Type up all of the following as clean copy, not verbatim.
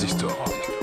Transistor.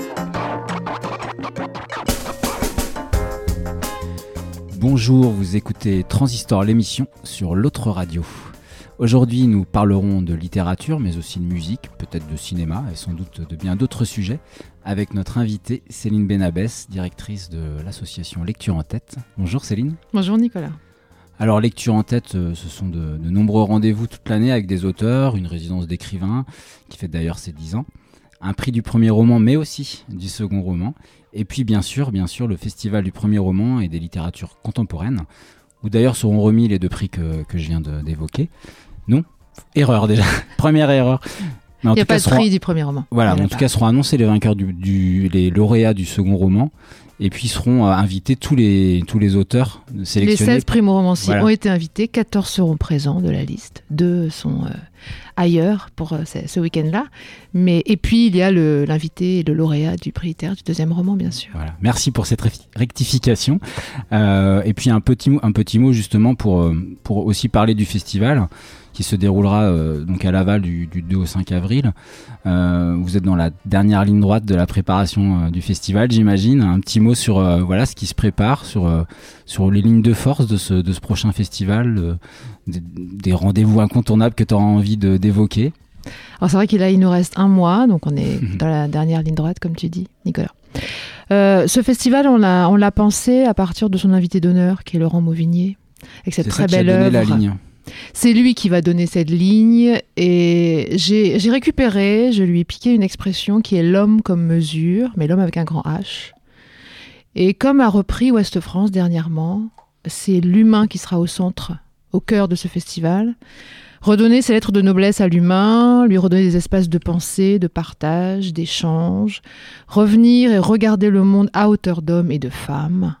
Bonjour, vous écoutez Transistor, l'émission sur l'autre radio. Aujourd'hui, nous parlerons de littérature, mais aussi de musique, peut-être de cinéma et sans doute de bien d'autres sujets, avec notre invitée Céline Benabès, directrice de l'association Lecture en Tête. Bonjour Céline. Bonjour Nicolas. Alors Lecture en Tête, ce sont de nombreux rendez-vous toute l'année avec des auteurs, une résidence d'écrivains qui fête d'ailleurs ses 10 ans, un prix du premier roman mais aussi du second roman, et puis bien sûr le festival du premier roman et des littératures contemporaines, où d'ailleurs seront remis les 2 prix que je viens d'évoquer. Non, erreur déjà, première erreur. Il n'y a pas de prix du premier roman. Voilà, en tout cas seront annoncés les vainqueurs, les lauréats du second roman. Et puis seront invités tous les auteurs sélectionnés. Les 16 primo-romanciers ont été invités, 14 seront présents de la liste, 2 sont ailleurs pour ce week-end-là. Et puis il y a l'invité et le lauréat du prix littéraire du deuxième roman, bien sûr. Voilà. Merci pour cette rectification. Et puis un petit mot justement pour aussi parler du festival qui se déroulera donc à Laval du 2 au 5 avril. Vous êtes dans la dernière ligne droite de la préparation du festival, j'imagine. Un petit mot sur ce qui se prépare, sur les lignes de force de ce prochain festival, des rendez-vous incontournables que tu auras envie d'évoquer. Alors c'est vrai qu'il nous reste un mois, donc on est dans la dernière ligne droite, comme tu dis, Nicolas. Ce festival, on l'a pensé à partir de son invité d'honneur, qui est Laurent Mauvignier, avec cette très belle œuvre. La ligne. C'est lui qui va donner cette ligne et j'ai récupéré, je lui ai piqué une expression qui est l'homme comme mesure, mais l'homme avec un grand H. Et comme a repris Ouest France dernièrement, c'est l'humain qui sera au centre, au cœur de ce festival. Redonner ses lettres de noblesse à l'humain, lui redonner des espaces de pensée, de partage, d'échange, revenir et regarder le monde à hauteur d'hommes et de femmes.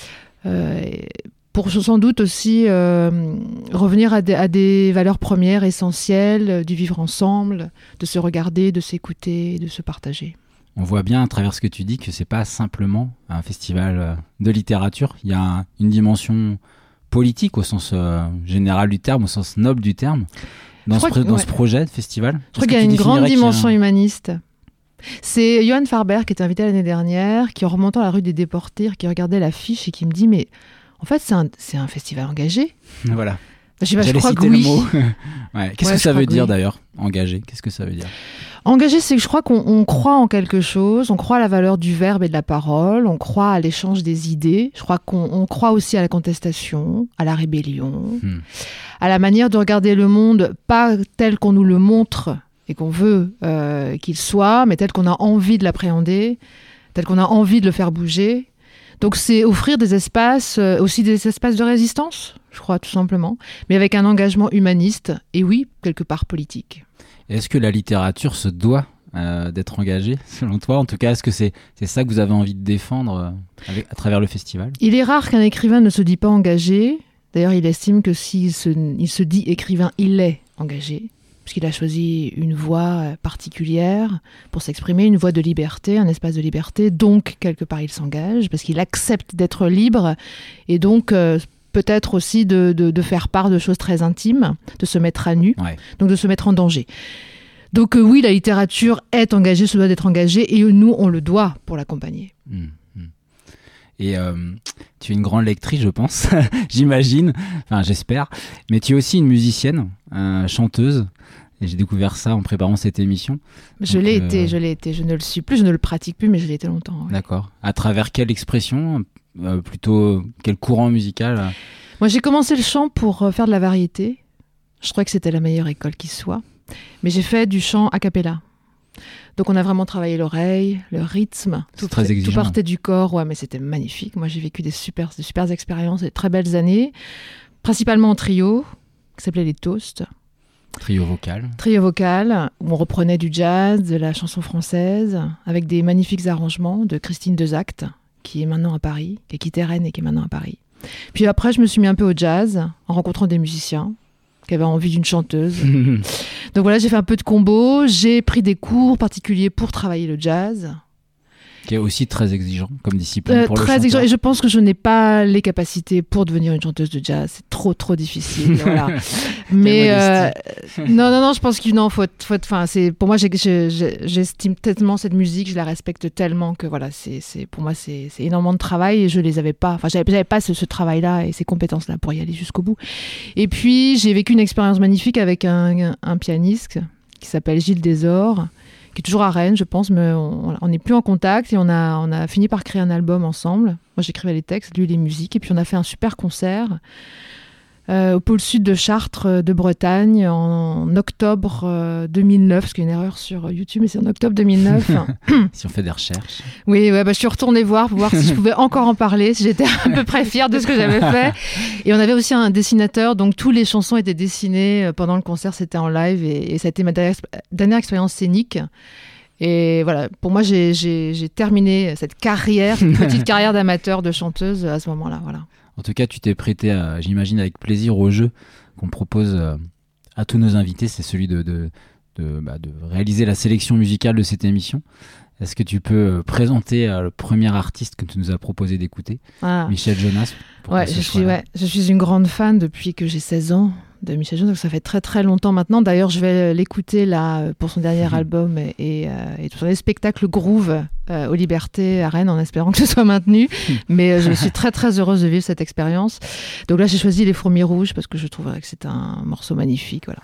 Pour sans doute aussi revenir à des valeurs premières, essentielles, du vivre ensemble, de se regarder, de s'écouter, de se partager. On voit bien à travers ce que tu dis que c'est pas simplement un festival de littérature, il y a une dimension politique au sens général du terme, au sens noble du terme, dans ce projet de festival. Je crois qu'il y a une grande dimension humaniste. C'est Johan Farber qui était invité l'année dernière, qui en remontant la rue des Déportés, qui regardait l'affiche et qui me dit « mais en fait, c'est un festival engagé. » Voilà. Je crois que oui. Qu'est-ce que ça veut dire d'ailleurs, engagé ? Qu'est-ce que ça veut dire ? Engagé, c'est que je crois qu'on croit en quelque chose, on croit à la valeur du verbe et de la parole, on croit à l'échange des idées, je crois qu'on croit aussi à la contestation, à la rébellion, à la manière de regarder le monde, pas tel qu'on nous le montre et qu'on veut qu'il soit, mais tel qu'on a envie de l'appréhender, tel qu'on a envie de le faire bouger. Donc c'est offrir des espaces, aussi des espaces de résistance, je crois, tout simplement, mais avec un engagement humaniste et oui, quelque part politique. Est-ce que la littérature se doit d'être engagée, selon toi ? En tout cas, est-ce que c'est ça que vous avez envie de défendre à travers le festival ? Il est rare qu'un écrivain ne se dise pas engagé. D'ailleurs, il estime que s'il se dit écrivain, il est engagé, puisqu'il a choisi une voie particulière pour s'exprimer, une voie de liberté, un espace de liberté. Donc, quelque part, il s'engage, parce qu'il accepte d'être libre, et donc peut-être aussi de faire part de choses très intimes, de se mettre à nu, donc de se mettre en danger. Donc oui, la littérature est engagée, se doit d'être engagée, et nous, on le doit pour l'accompagner. Et tu es une grande lectrice, je pense, j'imagine, enfin j'espère, mais tu es aussi une musicienne, chanteuse. Et j'ai découvert ça en préparant cette émission. Je l'ai été. Je ne le suis plus, je ne le pratique plus, mais je l'ai été longtemps. Ouais. D'accord. À travers quelle expression ? Plutôt quel courant musical ? Moi, j'ai commencé le chant pour faire de la variété. Je trouvais que c'était la meilleure école qui soit. Mais j'ai fait du chant a cappella. Donc on a vraiment travaillé l'oreille, le rythme. C'est très exigeant. Tout partait du corps, ouais, mais c'était magnifique. Moi, j'ai vécu des super expériences, des très belles années. Principalement en trio, qui s'appelait les Toasts. Trio vocal. Trio vocal, où on reprenait du jazz, de la chanson française, avec des magnifiques arrangements de Christine Dezacte, qui est maintenant à Paris, qui a quitté Rennes et qui est maintenant à Paris. Puis après, je me suis mis un peu au jazz, en rencontrant des musiciens qui avaient envie d'une chanteuse. Donc voilà, j'ai fait un peu de combo, j'ai pris des cours particuliers pour travailler le jazz. Qui est aussi très exigeant comme discipline pour le chanteur. Très exigeant, et je pense que je n'ai pas les capacités pour devenir une chanteuse de jazz. C'est trop difficile. Voilà. Mais non, je pense qu'il pour moi, j'estime tellement cette musique, je la respecte tellement que voilà, pour moi, c'est énormément de travail et je les avais pas. Enfin, j'avais pas ce travail-là et ces compétences-là pour y aller jusqu'au bout. Et puis, j'ai vécu une expérience magnifique avec un pianiste qui s'appelle Gilles Desor, qui est toujours à Rennes, je pense, mais on n'est plus en contact et on a fini par créer un album ensemble. Moi, j'écrivais les textes, lui les musiques, et puis on a fait un super concert au pôle sud de Chartres, de Bretagne, en octobre 2009, parce qu'il y a une erreur sur YouTube, mais c'est en octobre 2009. Si on fait des recherches. Oui, je suis retournée voir pour voir si je pouvais encore en parler, si j'étais à peu près fière de ce que j'avais fait. Et on avait aussi un dessinateur, donc toutes les chansons étaient dessinées pendant le concert, c'était en live, et ça a été ma dernière expérience scénique. Et voilà, pour moi, j'ai terminé cette petite carrière d'amateur, de chanteuse à ce moment-là, voilà. En tout cas, tu t'es prêté, j'imagine, avec plaisir au jeu qu'on propose à tous nos invités. C'est celui de réaliser la sélection musicale de cette émission. Est-ce que tu peux présenter le premier artiste que tu nous as proposé d'écouter, Michel Jonas? Je suis une grande fan depuis que j'ai 16 ans de Michel Jonas, donc ça fait très très longtemps maintenant. D'ailleurs, je vais l'écouter là pour son dernier album et pour son spectacle Groove aux Libertés à Rennes, en espérant que ce soit maintenu. Mais je suis très très heureuse de vivre cette expérience. Donc là, j'ai choisi Les Fourmis Rouges parce que je trouve que c'est un morceau magnifique. Voilà.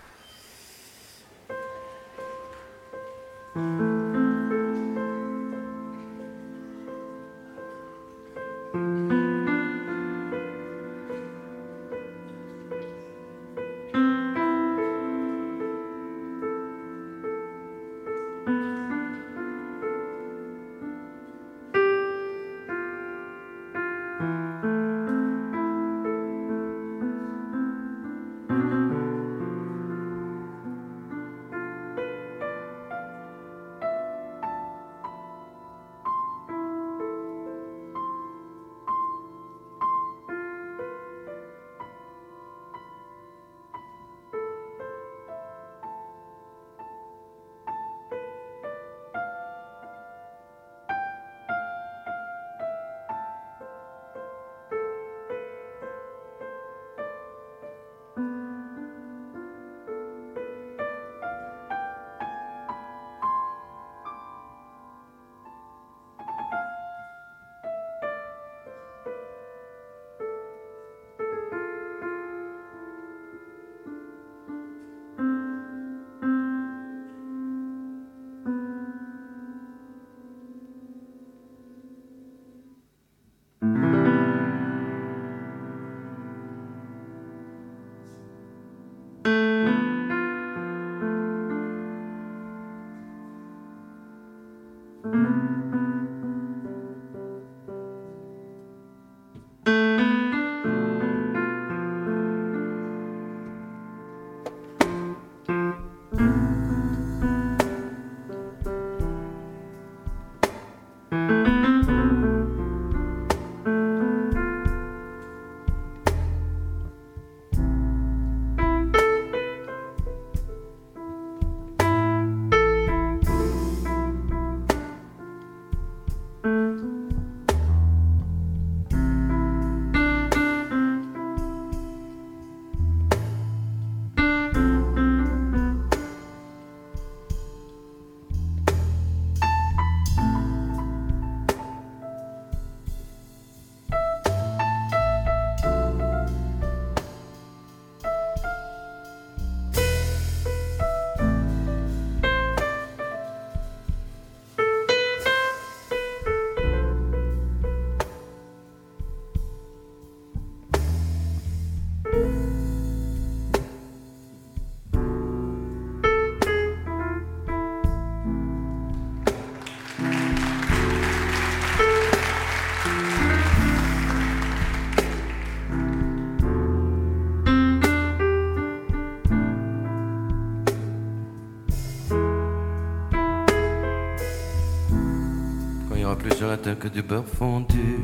Plus sur la terre que du beurre fondu,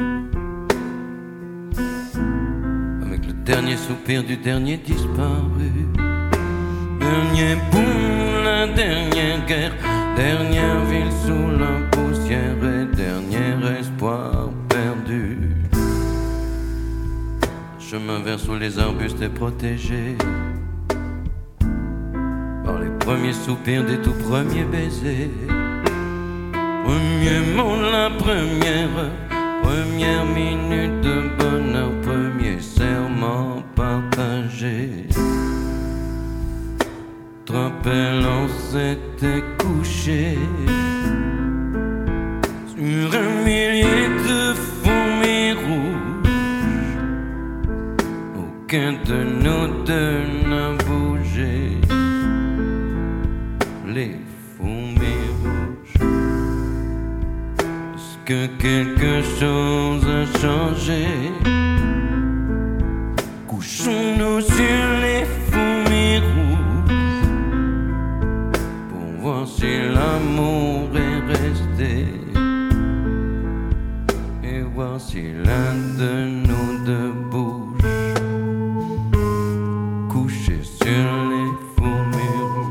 avec le dernier soupir du dernier disparu, dernier boom, la dernière guerre, Dernière ville sous la poussière et dernier espoir perdu. Chemin vert sous les arbustes est protégé par les premiers soupirs des tout premiers baisers. Premier mot, la première minute de bonheur, premier serment partagé. Te rappelles, on s'était couché sur un millier de fourmis rouges. Aucun de nous deux n'a bougé. Les fourmis rouges. Est-ce que quelque chose a changé? Couchons-nous sur les fourmis rouges pour voir si l'amour est resté et voir si l'un de nous deux bouge. Couché sur les fourmis rouges.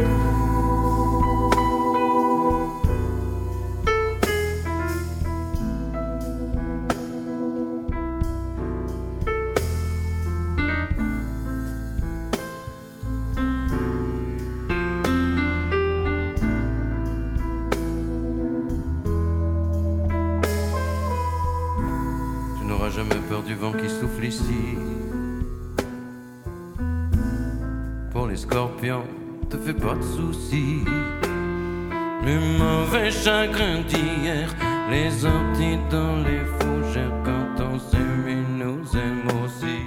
Jamais peur du vent qui souffle ici. Pour les scorpions, te fais pas de soucis. Les mauvais chagrins d'hier, les orties dans les fougères. Quand on s'aime, nous aime aussi.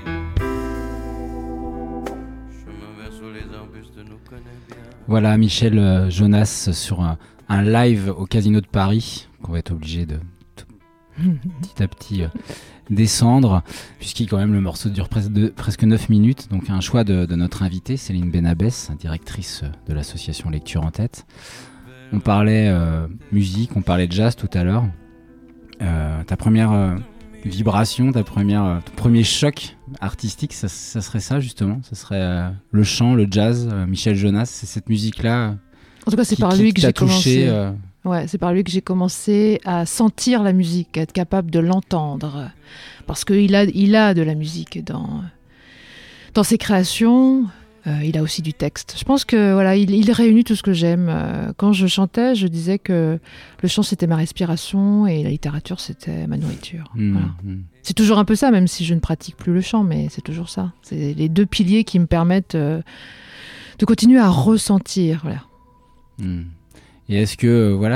Chemin vert sous les arbustes nous connaît bien. Voilà Michel Jonas sur un live au Casino de Paris qu'on va être obligé de petit à petit descendre, puisqu'il quand même le morceau dure presque 9 minutes, donc un choix de notre invitée Céline Benabès, directrice de l'association Lecture en Tête. On parlait musique, on parlait jazz tout à l'heure. Ta première vibration, ton premier choc artistique, ça serait ça justement, ça serait le chant, le jazz, Michel Jonas, c'est cette musique-là. En tout cas, c'est par lui que j'ai commencé. Ouais, c'est par lui que j'ai commencé à sentir la musique, à être capable de l'entendre. Parce qu'il a de la musique dans ses créations. Il a aussi du texte. Je pense que voilà, il réunit tout ce que j'aime. Quand je chantais, je disais que le chant c'était ma respiration et la littérature c'était ma nourriture. Voilà. C'est toujours un peu ça, même si je ne pratique plus le chant, mais c'est toujours ça. C'est les deux piliers qui me permettent de continuer à ressentir. Voilà. Et est-ce que voilà,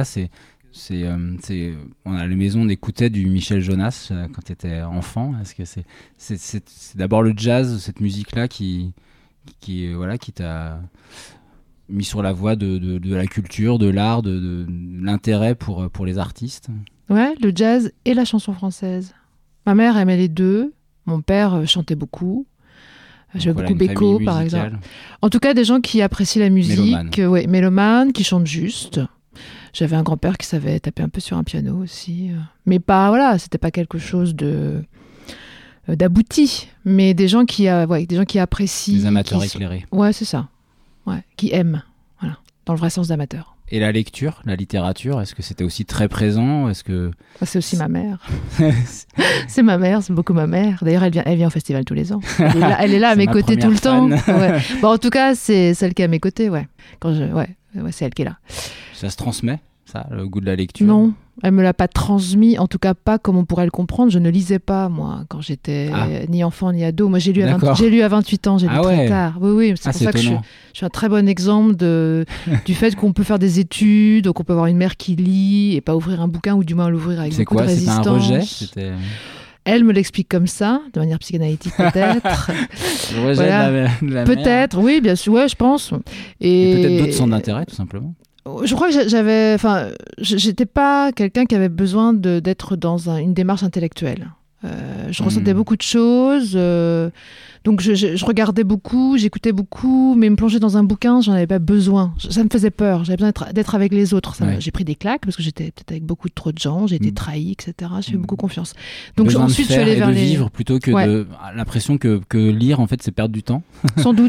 on a la maison, on écoutait du Michel Jonas quand tu étais enfant. Est-ce que c'est d'abord le jazz, cette musique-là qui t'a mis sur la voie de la culture, de l'art, de l'intérêt pour les artistes? Ouais, le jazz et la chanson française. Ma mère aimait les deux. Mon père chantait beaucoup. J'aimais beaucoup Beko, par exemple. En tout cas, des gens qui apprécient la musique, mélomanes, qui chantent juste. J'avais un grand-père qui savait taper un peu sur un piano aussi. Mais pas, voilà, c'était pas quelque chose d'abouti. Mais des gens qui apprécient. Des amateurs éclairés. Ouais, c'est ça. Ouais, qui aiment. Voilà, dans le vrai sens d'amateur. Et la lecture, la littérature, est-ce que c'était aussi très présent? C'est aussi ma mère. C'est ma mère, c'est beaucoup ma mère. D'ailleurs, elle vient au festival tous les ans. Elle est là à mes côtés tout le temps. Ouais. Bon, en tout cas, c'est celle qui est à mes côtés, ouais. C'est elle qui est là. Ça se transmet, ça, le goût de la lecture? Non, elle me l'a pas transmis, en tout cas pas comme on pourrait le comprendre. Je ne lisais pas, moi, quand j'étais ni enfant ni ado. Moi, j'ai lu à 28 ans, j'ai lu très tard. Oui, c'est pour ça que je suis un très bon exemple du fait qu'on peut faire des études, qu'on peut avoir une mère qui lit et pas ouvrir un bouquin, ou du moins l'ouvrir avec beaucoup de résistance. C'est un rejet? Elle me l'explique comme ça, de manière psychanalytique peut-être. Le rejet de la peut-être, oui, bien sûr, ouais, je pense. Et peut-être d'autres centres d'intérêt, tout simplement. Je crois que j'étais pas quelqu'un qui avait besoin d'être dans une démarche intellectuelle. Je ressentais beaucoup de choses, donc je regardais beaucoup, j'écoutais beaucoup, mais me plonger dans un bouquin, j'en avais pas besoin. Ça me faisait peur, j'avais besoin d'être avec les autres. J'ai pris des claques parce que j'étais peut-être avec beaucoup trop de gens, j'ai été trahie, etc. J'ai eu beaucoup confiance. Donc ensuite, je suis allée vers vivre plutôt que l'impression que lire, en fait, c'est perdre du temps. Sans doute.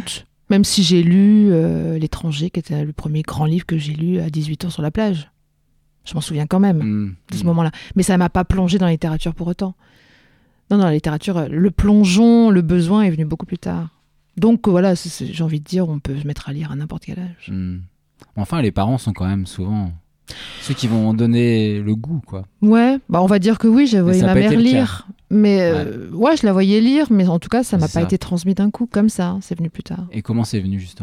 Même si j'ai lu L'étranger, qui était le premier grand livre que j'ai lu à 18 ans sur la plage. Je m'en souviens quand même de ce moment-là. Mais ça ne m'a pas plongé dans la littérature pour autant. Non, la littérature, le plongeon, le besoin est venu beaucoup plus tard. Donc voilà, j'ai envie de dire, on peut se mettre à lire à n'importe quel âge. Enfin, les parents sont quand même souvent ceux qui vont donner le goût, quoi. Ouais, on va dire que oui, j'ai voyé ma mère lire. Mais je la voyais lire, mais en tout cas, ça m'a pas été transmis d'un coup, comme ça, c'est venu plus tard. Et comment c'est venu, justement ?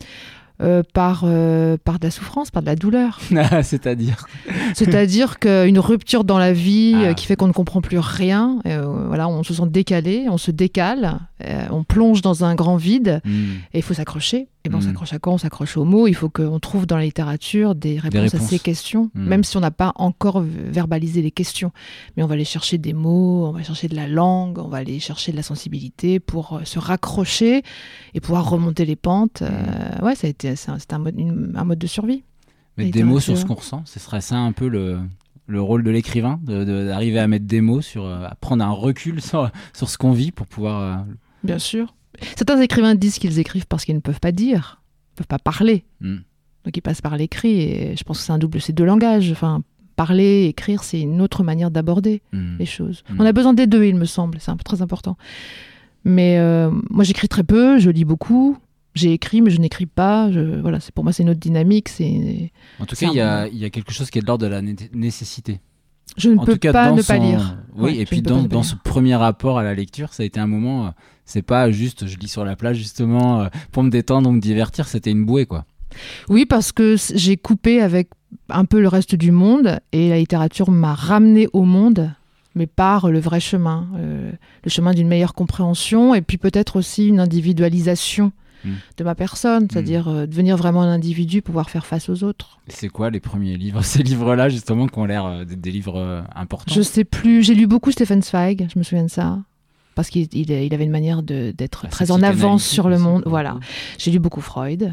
Par de la souffrance, par de la douleur. C'est-à-dire qu'une rupture dans la vie qui fait qu'on ne comprend plus rien, on se sent décalé, on se décale, on plonge dans un grand vide et il faut s'accrocher. Et on s'accroche à quoi ? On s'accroche aux mots. Il faut qu'on trouve dans la littérature des réponses à ces questions, même si on n'a pas encore verbalisé les questions. Mais on va aller chercher des mots, on va chercher de la langue, on va aller chercher de la sensibilité pour se raccrocher et pouvoir remonter les pentes. C'est un mode de survie. Mettre des mots sur ce qu'on ressent, ce serait ça un peu le rôle de l'écrivain, d'arriver à mettre des mots, à prendre un recul sur ce qu'on vit pour pouvoir... Bien sûr. Certains écrivains disent qu'ils écrivent parce qu'ils ne peuvent pas dire, ne peuvent pas parler. Donc ils passent par l'écrit et je pense que c'est deux langages. Enfin, parler, écrire, c'est une autre manière d'aborder les choses. On a besoin des deux, il me semble, c'est très important. Mais moi j'écris très peu, je lis beaucoup. J'ai écrit, mais je n'écris pas. Pour moi, c'est une autre dynamique. En tout cas, il y a quelque chose qui est de l'ordre de la nécessité. Je ne peux pas ne pas lire. Oui, et puis dans ce premier rapport à la lecture, ça a été un moment... c'est pas juste, je lis sur la plage, justement, pour me détendre ou me divertir. C'était une bouée, quoi. Oui, parce que j'ai coupé avec un peu le reste du monde. Et la littérature m'a ramené au monde, mais par le vrai chemin. Le chemin d'une meilleure compréhension. Et puis peut-être aussi une individualisation de ma personne, c'est-à-dire devenir vraiment un individu, pouvoir faire face aux autres. Et c'est quoi les premiers livres, ces livres-là justement, qui ont l'air des livres importants ? Je sais plus, j'ai lu beaucoup Stefan Zweig, je me souviens de ça, parce qu'il avait une manière d'être très en avance sur le monde. Voilà. J'ai lu beaucoup Freud.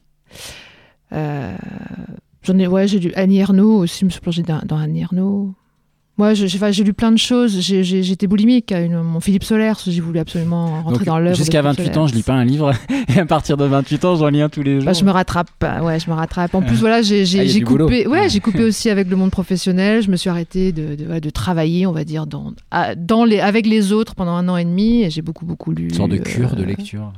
J'ai lu Annie Ernaux aussi, je me suis plongée dans Annie Ernaux. Moi, j'ai lu plein de choses. J'étais boulimique. Mon Philippe Solers, j'ai voulu absolument rentrer dans l'œuvre. Jusqu'à 28 ans, je lis pas un livre. Et à partir de 28 ans, j'en lis un tous les jours. Je me rattrape. En plus, j'ai coupé. J'ai coupé aussi avec le monde professionnel. Je me suis arrêtée de travailler, on va dire, avec les autres pendant 1 an et demi. Et j'ai beaucoup lu. Une sorte de cure de lecture.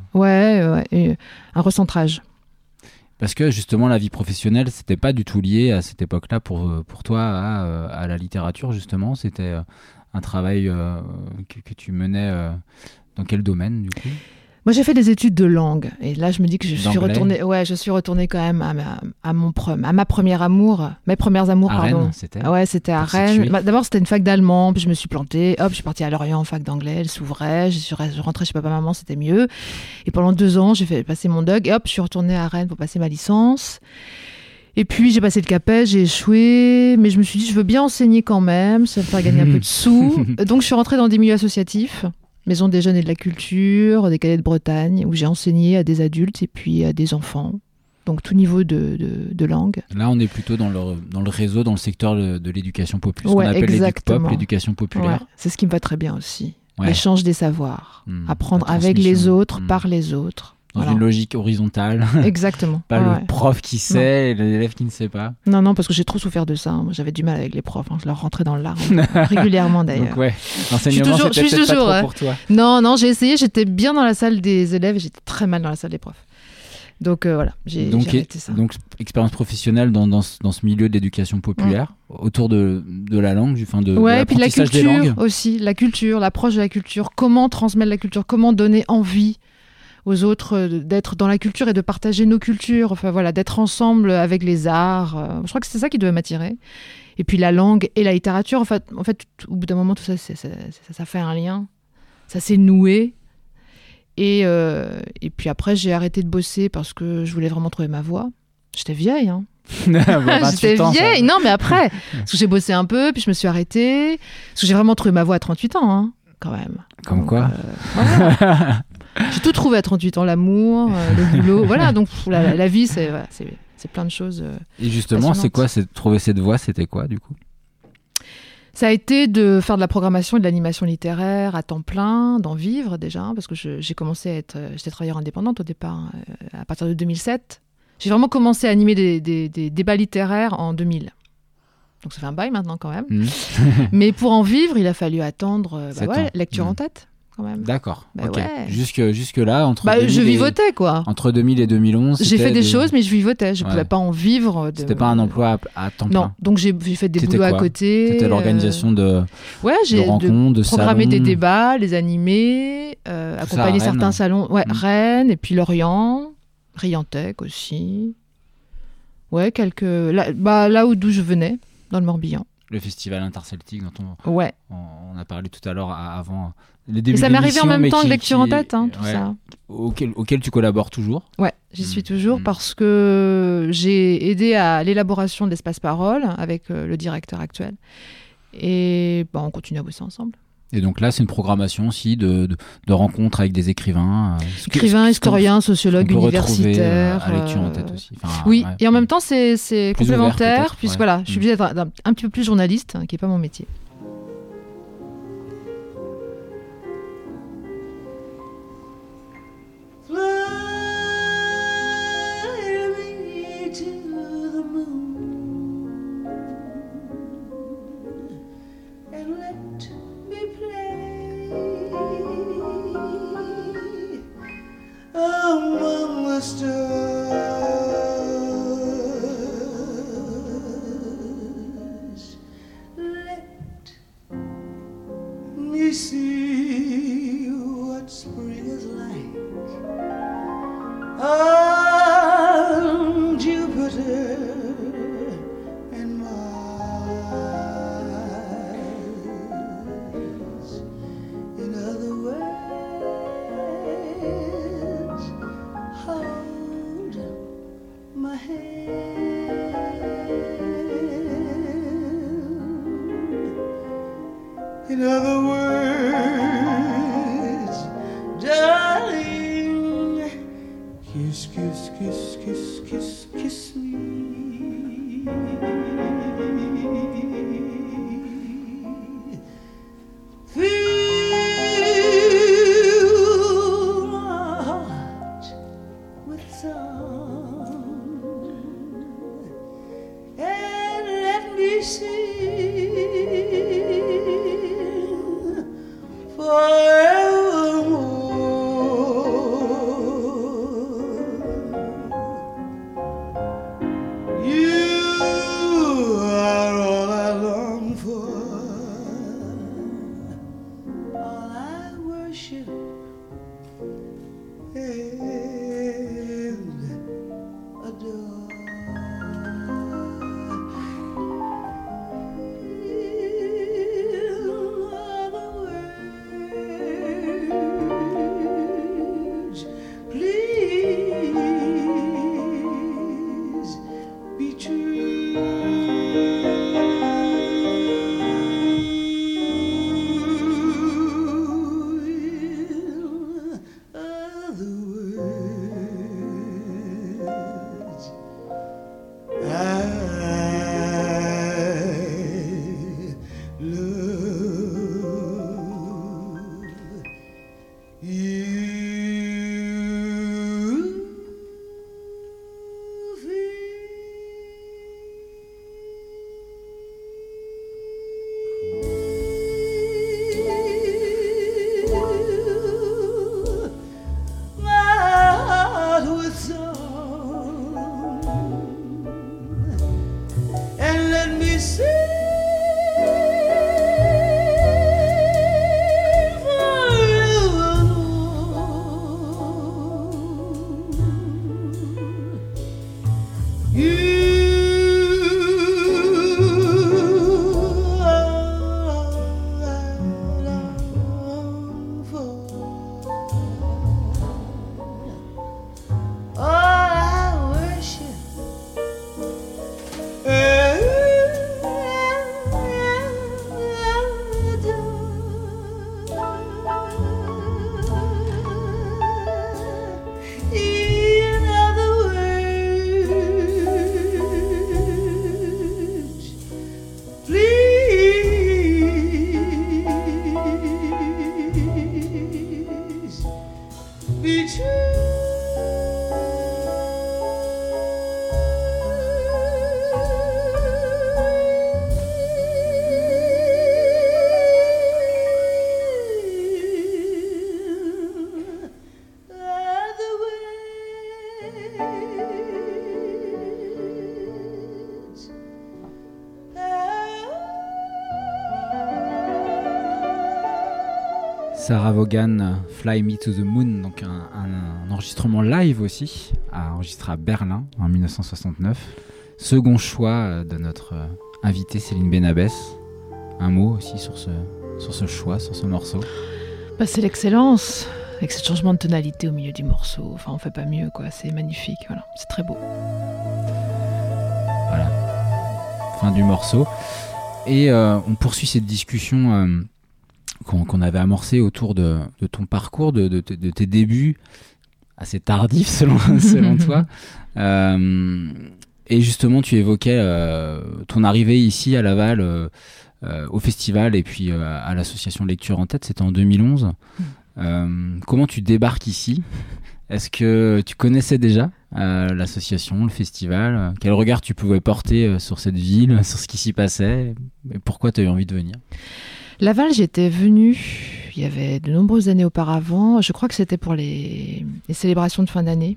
Et un recentrage. Parce que justement, la vie professionnelle, c'était pas du tout lié à cette époque-là pour toi à la littérature, justement. C'était un travail que tu menais dans quel domaine, du coup ? Moi, j'ai fait des études de langue. Et là, je me dis que je suis retournée quand même à ma première amour. Mes premières amours, à pardon. Rennes, c'était ? Ouais, c'était à Rennes. D'abord, c'était une fac d'allemand. Puis je me suis plantée. Hop, je suis partie à Lorient en fac d'anglais. Elle s'ouvrait. Je rentrais chez papa-maman, c'était mieux. Et pendant 2 ans, j'ai fait passer mon DUG. Et hop, je suis retournée à Rennes pour passer ma licence. Et puis, j'ai passé le CAPES, j'ai échoué. Mais je me suis dit, je veux bien enseigner quand même. Ça va me faire gagner un peu de sous. Donc, je suis rentrée dans des milieux associatifs. Maison des jeunes et de la culture, des cadets de Bretagne, où j'ai enseigné à des adultes et puis à des enfants. Donc tout niveau de langue. Là, on est plutôt dans le réseau, dans le secteur de l'éducation populaire, ce qu'on appelle l'éduc-pop, l'éducation populaire. Ouais, c'est ce qui me va très bien aussi. L'échange des savoirs, apprendre avec les autres, par les autres. Dans une logique horizontale. Exactement. Pas le prof qui sait et l'élève qui ne sait pas. Non, parce que j'ai trop souffert de ça. Moi, j'avais du mal avec les profs. Je leur rentrais dans le larme régulièrement d'ailleurs. Donc l'enseignement, c'était peut-être pas trop pour toi. Non, j'ai essayé. J'étais bien dans la salle des élèves et j'étais très mal dans la salle des profs. Donc j'ai arrêté ça. Donc expérience professionnelle dans ce milieu de l'éducation populaire, autour de la langue, de l'apprentissage des langues. Et puis la culture aussi. La culture, l'approche de la culture. Comment transmettre la culture, comment donner envie aux autres d'être dans la culture et de partager nos cultures, d'être ensemble avec les arts. Je crois que c'est ça qui devait m'attirer. Et puis la langue et la littérature, en fait au bout d'un moment, tout ça, ça fait un lien. Ça s'est noué. Et puis après, j'ai arrêté de bosser parce que je voulais vraiment trouver ma voix. J'étais vieille, hein. J'étais vieille. Non, mais après, parce que j'ai bossé un peu, puis je me suis arrêtée. Parce que j'ai vraiment trouvé ma voix à 38 ans, hein, quand même. Comme quoi J'ai tout trouvé à 38 ans, l'amour, le boulot. Donc la vie, c'est plein de choses. Et justement, c'est quoi trouver cette voie, c'était quoi du coup ? Ça a été de faire de la programmation et de l'animation littéraire à temps plein, d'en vivre déjà, parce que j'ai commencé j'étais travailleuse indépendante au départ, à partir de 2007. J'ai vraiment commencé à animer des débats littéraires en 2000. Donc ça fait un bail maintenant quand même. Mais pour en vivre, il a fallu attendre lecture en tête. Quand même. D'accord. Ok. Ouais. Jusque là, entre 2000 je vivotais quoi. Entre 2000 et 2011. J'ai fait des choses, mais je vivotais. Je pouvais pas en vivre. C'était pas un emploi à temps plein. Non. Donc j'ai fait des boulots à côté. C'était l'organisation de rencontres, de programmer salons. des débats, les animer, accompagner certains salons. Ouais, Rennes et puis Lorient, Riantec aussi. Ouais, là d'où je venais, dans le Morbihan. Le festival interceltique dont on a parlé tout à l'heure avant les débuts. Et ça m'est arrivé en même temps que lecture en tête, tout ça. Auquel tu collabores toujours. Ouais, j'y suis toujours parce que j'ai aidé à l'élaboration de l'espace parole avec le directeur actuel. Et on continue à bosser ensemble. Et donc là, c'est une programmation aussi de rencontres avec des écrivains. Historiens, sociologues, universitaires. À lecture en tête aussi. Et en même temps, c'est complémentaire, puisque je suis obligée d'être un petit peu plus journaliste, qui n'est pas mon métier. Among the stars, let me see what spring is like on Jupiter and Mars. In other words, hold my hand. In other words, darling, kiss, kiss, kiss, kiss, kiss, kiss me. Fill my heart with song and let me sing forevermore. You are all I long for, all I worship and adore. In other words, please be true. In other words, I love you. Fill my heart with song and let me sing forevermore. You are all I long for, all I worship and adore. In other words, Sarah Vaughan, Fly Me to the Moon, donc un enregistrement live aussi, enregistré à Berlin en 1969. Second choix de notre invitée Céline Benabès. Un mot aussi sur ce choix, sur ce morceau. C'est l'excellence, avec ce changement de tonalité au milieu du morceau. Enfin, on fait pas mieux, quoi. C'est magnifique, voilà. C'est très beau. Voilà. Fin du morceau. Et on poursuit cette discussion qu'on avait amorcée autour de ton parcours, de tes débuts, assez tardifs selon toi. Et justement, tu évoquais ton arrivée ici à Laval, au festival et puis à l'association Lecture en Tête, c'était en 2011. Comment tu débarques ici ? Est-ce que tu connaissais déjà l'association, le festival ? Quel regard tu pouvais porter sur cette ville, sur ce qui s'y passait ? Et pourquoi tu as eu envie de venir ? Laval, j'étais venue, il y avait de nombreuses années auparavant. Je crois que c'était pour les célébrations de fin d'année,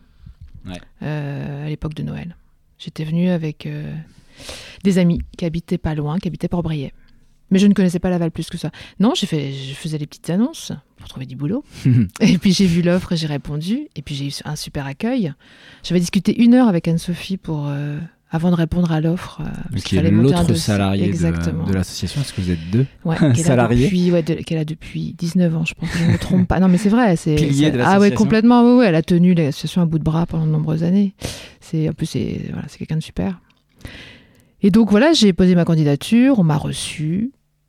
à l'époque de Noël. J'étais venue avec des amis qui habitaient pas loin, qui habitaient Port-Briey. Mais je ne connaissais pas Laval plus que ça. Non, je faisais des petites annonces pour trouver du boulot. Et puis j'ai vu l'offre et j'ai répondu. Et puis j'ai eu un super accueil. J'avais discuté 1 heure avec Anne-Sophie avant de répondre à l'offre. Qui est l'autre salarié de l'association. Est-ce que vous êtes 2 salariés qu'elle a depuis 19 ans, je pense. Je ne me trompe pas. Non, mais c'est vrai. Pilier de l'association. Ah ouais, complètement. Ouais, elle a tenu l'association à bout de bras pendant de nombreuses années. En plus, c'est quelqu'un de super. Et donc voilà, j'ai posé ma candidature. On m'a reçue.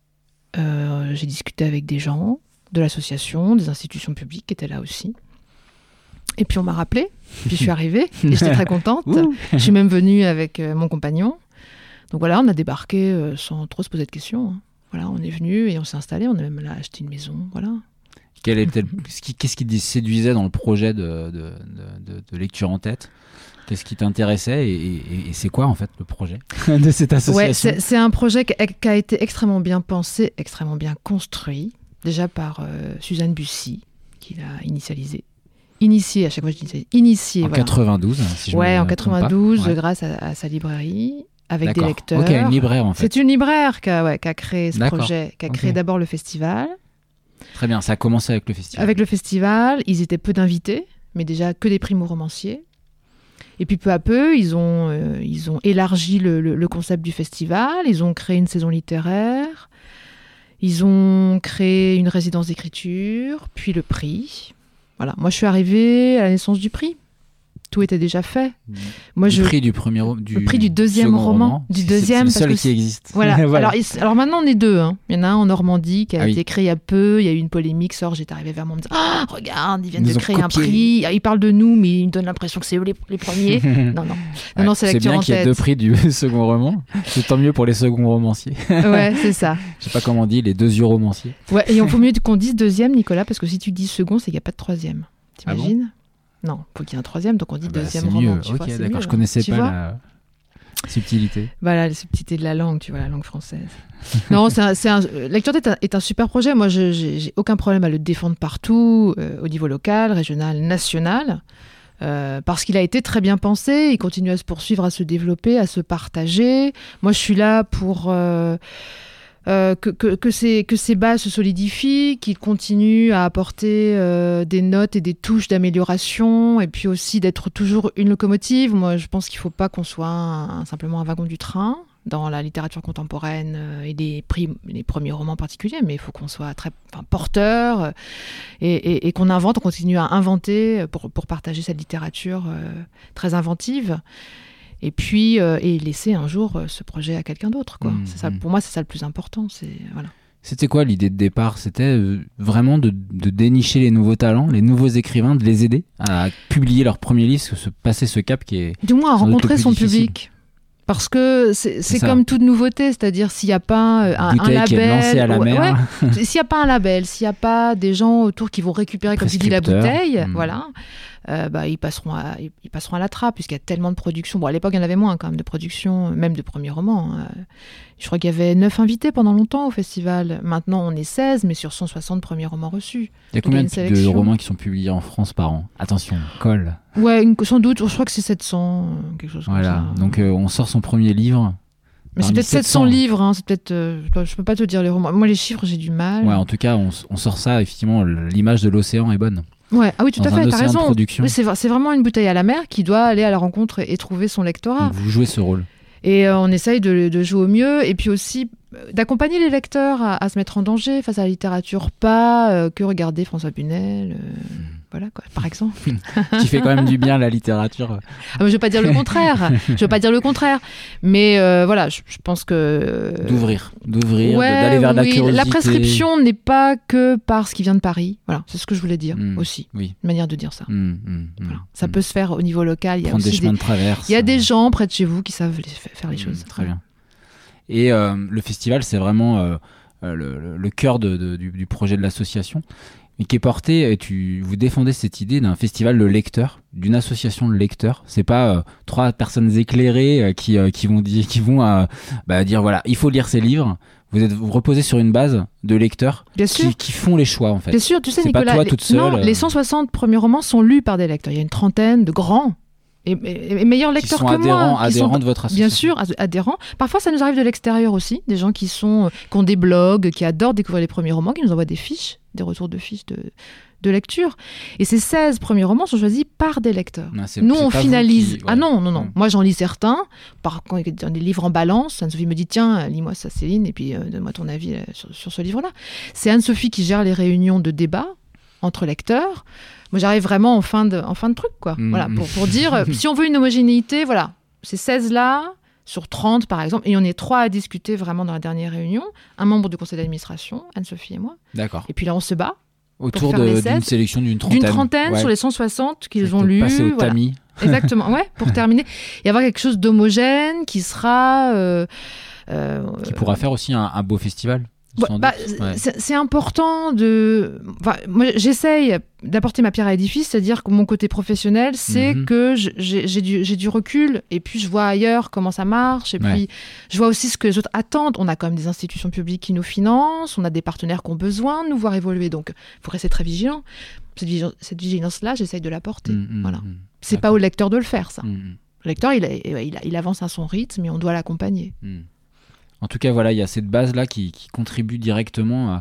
J'ai discuté avec des gens de l'association, des institutions publiques qui étaient là aussi. Et puis on m'a rappelé, puis je suis arrivée, et j'étais très contente. Je suis même venue avec mon compagnon. Donc voilà, on a débarqué sans trop se poser de questions. Hein. Voilà, on est venu et on s'est installé, on a même là acheté une maison, voilà. Qu'est-ce qui te séduisait dans le projet de Lecture en Tête ? Qu'est-ce qui t'intéressait et c'est quoi en fait le projet de cette association ? C'est un projet qui a été extrêmement bien pensé, extrêmement bien construit, déjà par Suzanne Bussy, qui l'a initié, à chaque fois je dis initié. En 92, si je me en trompe 92, pas. Grâce à sa librairie, avec des lecteurs. Ok, une libraire en fait. C'est une libraire qui a créé ce projet, qui a créé d'abord le festival. Très bien, ça a commencé avec le festival. Avec le festival, ils étaient peu d'invités, mais déjà que des primo-romanciers. Et puis peu à peu, ils ont élargi le concept du festival, ils ont créé une saison littéraire, ils ont créé une résidence d'écriture, puis le prix. Voilà, moi je suis arrivée à la naissance du prix. Tout était déjà fait. Prix du prix du deuxième roman. Du deuxième, c'est le seul qui existe. Voilà. Alors maintenant on est 2. Hein. Il y en a un en Normandie qui a été créé il y a peu. Il y a eu une polémique. Sorge est arrivé vers moi en me disant regarde, ils viennent de créer un prix. Ils parlent de nous, mais ils me donnent l'impression que c'est eux les premiers. Non, c'est Lecture en Tête. C'est bien qu'il y ait 2 prix du second roman. C'est tant mieux pour les seconds romanciers. Ouais, c'est ça. Je sais pas comment on dit, les 2 yeux romanciers. Ouais, et il faut mieux qu'on dise deuxième, Nicolas, parce que si tu dis second, c'est qu'il n'y a pas de troisième. T'imagines ? Non, il faut qu'il y ait un troisième, donc on dit deuxième roman. Ok, d'accord, je connaissais pas la subtilité. Voilà, la subtilité de la langue, tu vois, la langue française. Non, Lecture Tête est un super projet. Moi, j'ai aucun problème à le défendre partout, au niveau local, régional, national, parce qu'il a été très bien pensé, il continue à se poursuivre, à se développer, à se partager. Moi, je suis là pour... que ces bases se solidifient, qu'ils continuent à apporter des notes et des touches d'amélioration, et puis aussi d'être toujours une locomotive. Moi, je pense qu'il ne faut pas qu'on soit simplement un wagon du train dans la littérature contemporaine et les premiers romans particuliers, mais il faut qu'on soit très porteur et qu'on invente, on continue à inventer pour partager cette littérature très inventive. Et puis, et laisser un jour ce projet à quelqu'un d'autre, quoi. C'est ça, pour moi, c'est ça le plus important. Voilà. C'était quoi l'idée de départ ? C'était vraiment de dénicher les nouveaux talents, les nouveaux écrivains, de les aider à publier leur premier livre, passer ce cap qui est... Du moins à rencontrer son public. Parce que c'est comme toute nouveauté, c'est-à-dire s'il n'y a pas un label... qui est lancé à la mer. S'il n'y a pas un label, s'il n'y a pas des gens autour qui vont récupérer, comme tu dis, la bouteille, voilà... ils passeront à la trappe, puisqu'il y a tellement de production. Bon, à l'époque, il y en avait moins quand même de production, même de premiers romans. Je crois qu'il y avait 9 invités pendant longtemps au festival. Maintenant, on est 16, mais sur 160 premiers romans reçus. Il y a combien de romans qui sont publiés en France par an ? Attention, colle. Ouais, sans doute. Je crois que c'est 700, quelque chose comme ça. Donc, on sort son premier livre. Mais c'est peut-être 700 livres, hein, c'est peut-être, je peux pas te dire les romans. Moi, les chiffres, j'ai du mal. Ouais, en tout cas, on sort ça, effectivement, l'image de l'océan est bonne. Ouais. Ah oui, tout à fait, t'as raison. Oui, c'est vraiment une bouteille à la mer qui doit aller à la rencontre et trouver son lectorat. Donc vous jouez ce rôle. Et on essaye de jouer au mieux, et puis aussi d'accompagner les lecteurs à se mettre en danger face à la littérature, pas que regarder François Bunel, voilà quoi, par exemple. Qui fait quand même du bien la littérature. Je veux pas dire le contraire. Mais voilà, je pense que d'ouvrir, d'aller vers la curiosité. La prescription n'est pas que par ce qui vient de Paris. Voilà, c'est ce que je voulais dire aussi. Oui. Une manière de dire ça. Voilà. Ça peut se faire au niveau local. Il y a prendre aussi des chemins de traverse. Il y a des gens près de chez vous qui savent faire les choses. Très bien. Et le festival, c'est vraiment le cœur du projet de l'association, et qui est porté, et vous défendez cette idée d'un festival de lecteurs, d'une association de lecteurs. C'est pas 3 personnes éclairées qui vont dire voilà, il faut lire ces livres. Vous reposez sur une base de lecteurs qui font les choix, en fait. Bien sûr, tu sais, c'est Nicolas, pas toi toute seule. Non, les 160 premiers romans sont lus par des lecteurs. Il y a une trentaine de grands et meilleurs lecteurs que moi. Adhérents de votre association. Bien sûr, adhérents. Parfois, ça nous arrive de l'extérieur aussi. Des gens qui ont des blogs, qui adorent découvrir les premiers romans, qui nous envoient des fiches, des retours de fiches de lecture. Et ces 16 premiers romans sont choisis par des lecteurs. Non, nous, on finalise. Ah non. Moi, j'en lis certains. Quand il y a des livres en balance, Anne-Sophie me dit tiens, lis-moi ça, Céline, et puis donne-moi ton avis sur ce livre-là. C'est Anne-Sophie qui gère les réunions de débat entre lecteurs. Moi, j'arrive vraiment en fin de truc, quoi. Voilà, pour dire, si on veut une homogénéité, voilà, ces 16-là, sur 30, par exemple, et on est 3 à discuter vraiment dans la dernière réunion, un membre du conseil d'administration, Anne-Sophie et moi. D'accord. Et puis là, on se bat. Autour d'une sélection d'une trentaine. Ouais. Sur les 160 qu'ils ont lus. Passer au tamis. Exactement, ouais, pour terminer. Et avoir quelque chose d'homogène qui sera... qui pourra faire aussi un beau festival. C'est important moi, j'essaye d'apporter ma pierre à l'édifice, c'est-à-dire que mon côté professionnel, c'est que j'ai du recul, et puis je vois ailleurs comment ça marche, et puis je vois aussi ce que les autres attendent. On a quand même des institutions publiques qui nous financent, on a des partenaires qui ont besoin de nous voir évoluer, donc il faut rester très vigilant. Cette vigilance-là, j'essaye de l'apporter. Voilà. C'est pas au lecteur de le faire, ça. Le lecteur, il avance à son rythme, mais on doit l'accompagner. En tout cas, voilà, il y a cette base-là qui contribue directement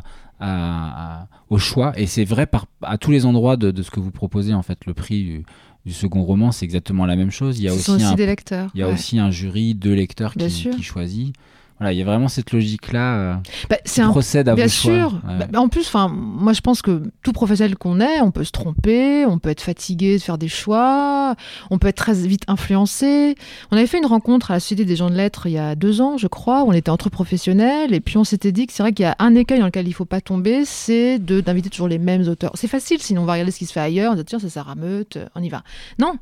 au choix. Et c'est vrai à tous les endroits de ce que vous proposez, en fait. Le prix du second roman, c'est exactement la même chose. Il y a aussi des lecteurs. Il y a aussi un jury de lecteurs qui choisit. Voilà, il y a vraiment cette logique-là qui procède à vos choix. Bien sûr. En plus, moi, je pense que tout professionnel qu'on est, on peut se tromper, on peut être fatigué de faire des choix, on peut être très vite influencé. On avait fait une rencontre à la Société des gens de lettres il y a 2 ans, je crois, où on était entre professionnels, et puis on s'était dit que c'est vrai qu'il y a un écueil dans lequel il ne faut pas tomber, c'est d'inviter toujours les mêmes auteurs. C'est facile, sinon on va regarder ce qui se fait ailleurs, on va dire tiens, c'est Sarah Meute, on y va. Non.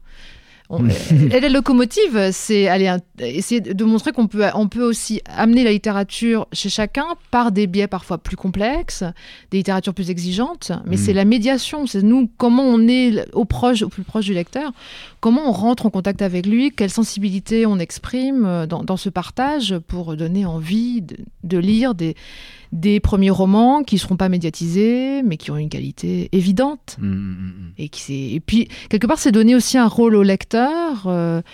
La locomotive, c'est essayer de montrer qu'on peut aussi amener la littérature chez chacun par des biais parfois plus complexes, des littératures plus exigeantes, mais c'est la médiation, c'est nous, comment on est au plus proche du lecteur, comment on rentre en contact avec lui, quelle sensibilité on exprime dans ce partage pour donner envie de lire des premiers romans qui ne seront pas médiatisés, mais qui ont une qualité évidente. Et puis, quelque part, c'est donner aussi un rôle au lecteur,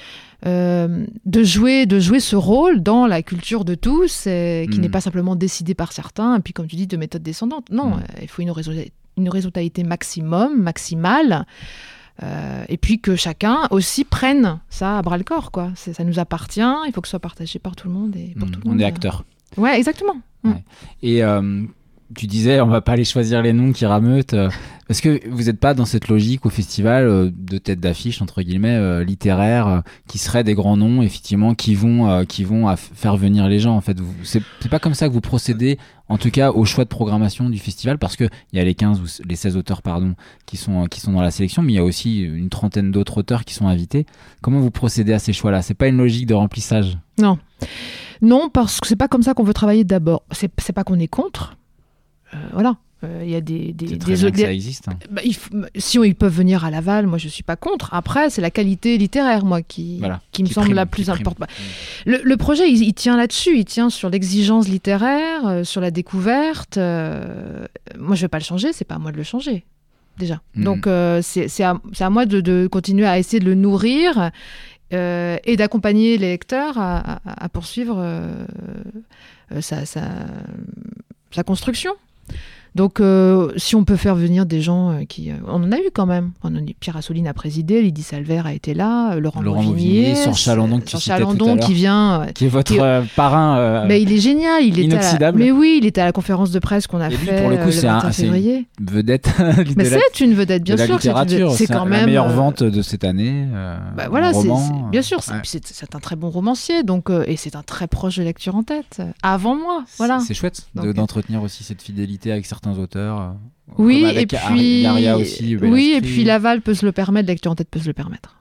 de jouer ce rôle dans la culture de tous, qui n'est pas simplement décidé par certains, et puis, comme tu dis, de méthode descendante. Non, il faut une horizontalité maximale, et puis que chacun aussi prenne ça à bras-le-corps, quoi. Ça nous appartient, il faut que ce soit partagé par tout le monde. Et pour tout le monde, on est acteur. Ouais, exactement. Ouais. Et tu disais, on va pas aller choisir les noms qui rameutent, parce que vous n'êtes pas dans cette logique au festival de tête d'affiche, entre guillemets, littéraire, qui seraient des grands noms, effectivement, qui vont faire venir les gens, en fait. C'est pas comme ça que vous procédez, en tout cas, au choix de programmation du festival, parce qu'il y a les 15 ou les 16 auteurs, qui sont dans la sélection, mais il y a aussi une trentaine d'autres auteurs qui sont invités. Comment vous procédez à ces choix-là ? C'est pas une logique de remplissage ? Non, parce que c'est pas comme ça qu'on veut travailler d'abord. C'est pas qu'on est contre. Voilà. Il y a c'est très bien que ça existe. Si ils peuvent venir à Laval, moi je suis pas contre. Après, c'est la qualité littéraire, moi, qui me semble la plus importante. Le projet, il tient là-dessus. Il tient sur l'exigence littéraire, sur la découverte. Moi, je vais pas le changer. C'est pas à moi de le changer, déjà. Donc, c'est à moi de continuer à essayer de le nourrir et d'accompagner les lecteurs à poursuivre sa construction. Donc, si on peut faire venir des gens qui... on en a eu quand même. Pierre Assouline a présidé, Lydie Salver a été là, Laurent Mauvignier, Serge Chalandon, qui vient... qui est votre parrain mais il est génial. inoxydable. Mais oui, il était à la conférence de presse qu'on a fait pour le coup, le 21 février. C'est une vedette Mais c'est une vedette, bien de la sûr. littérature. C'est quand même... la meilleure vente de cette année. Voilà, roman, bien sûr. ouais. C'est un très bon romancier, donc, et c'est un très proche de Lecture en tête. Avant moi, voilà. C'est chouette Donc, d'entretenir aussi cette fidélité avec certains auteurs. Oui, comme avec et puis Ilaria aussi. Oui, et puis Laval peut se le permettre, Lecture en tête peut se le permettre.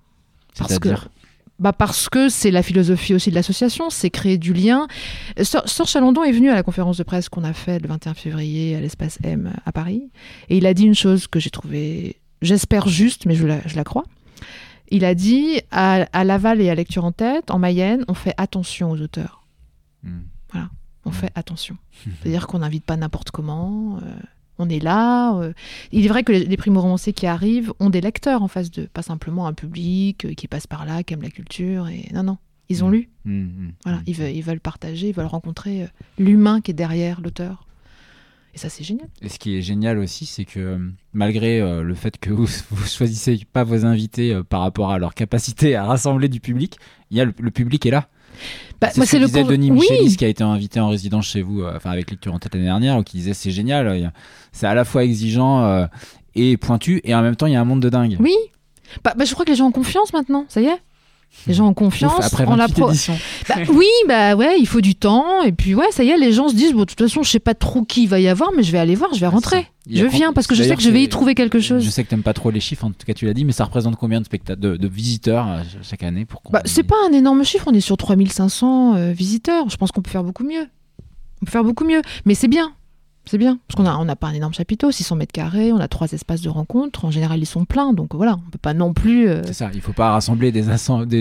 Parce que c'est la philosophie aussi de l'association, c'est créer du lien. Serge Chalandon est venu à la conférence de presse qu'on a faite le 21 février à l'Espace M à Paris, et il a dit une chose que j'ai trouvée, j'espère juste, mais je la crois. Il a dit à Laval et à Lecture en tête, en Mayenne, on fait attention aux auteurs. Voilà, on fait attention. C'est-à-dire qu'on n'invite pas n'importe comment. On est là. Il est vrai que les primo-romanciers qui arrivent ont des lecteurs en face d'eux, pas simplement un public qui passe par là, qui aime la culture. Et... Non, ils ont lu. Voilà, ils veulent partager, ils veulent rencontrer l'humain qui est derrière l'auteur. Et ça, c'est génial. Et ce qui est génial aussi, c'est que malgré le fait que vous choisissez pas vos invités par rapport à leur capacité à rassembler du public, le public est là. C'est ce que disait Denis Michelis, qui a été invité en résidence chez vous, avec Lecture en tête l'année dernière, qui disait c'est génial, c'est à la fois exigeant et pointu, et en même temps il y a un monde de dingue. Oui, je crois que les gens ont confiance maintenant, ça y est. Les gens ont confiance. Après 28 éditions. Ouais, il faut du temps. Et puis, ça y est, les gens se disent, de toute façon, je sais pas trop qui il va y avoir, mais je vais aller voir, je vais rentrer. Je viens parce que je sais que je vais y trouver quelque chose. Je sais que t'aimes pas trop les chiffres, en tout cas tu l'as dit, mais ça représente combien de visiteurs chaque année c'est pas un énorme chiffre, on est sur 3500 visiteurs. Je pense qu'on peut faire beaucoup mieux. Mais c'est bien. C'est bien, parce qu'on n'a pas un énorme chapiteau, 600 mètres carrés, on a 3 espaces de rencontre, en général ils sont pleins, donc voilà, on peut pas non plus... C'est ça, il faut pas rassembler des assemblées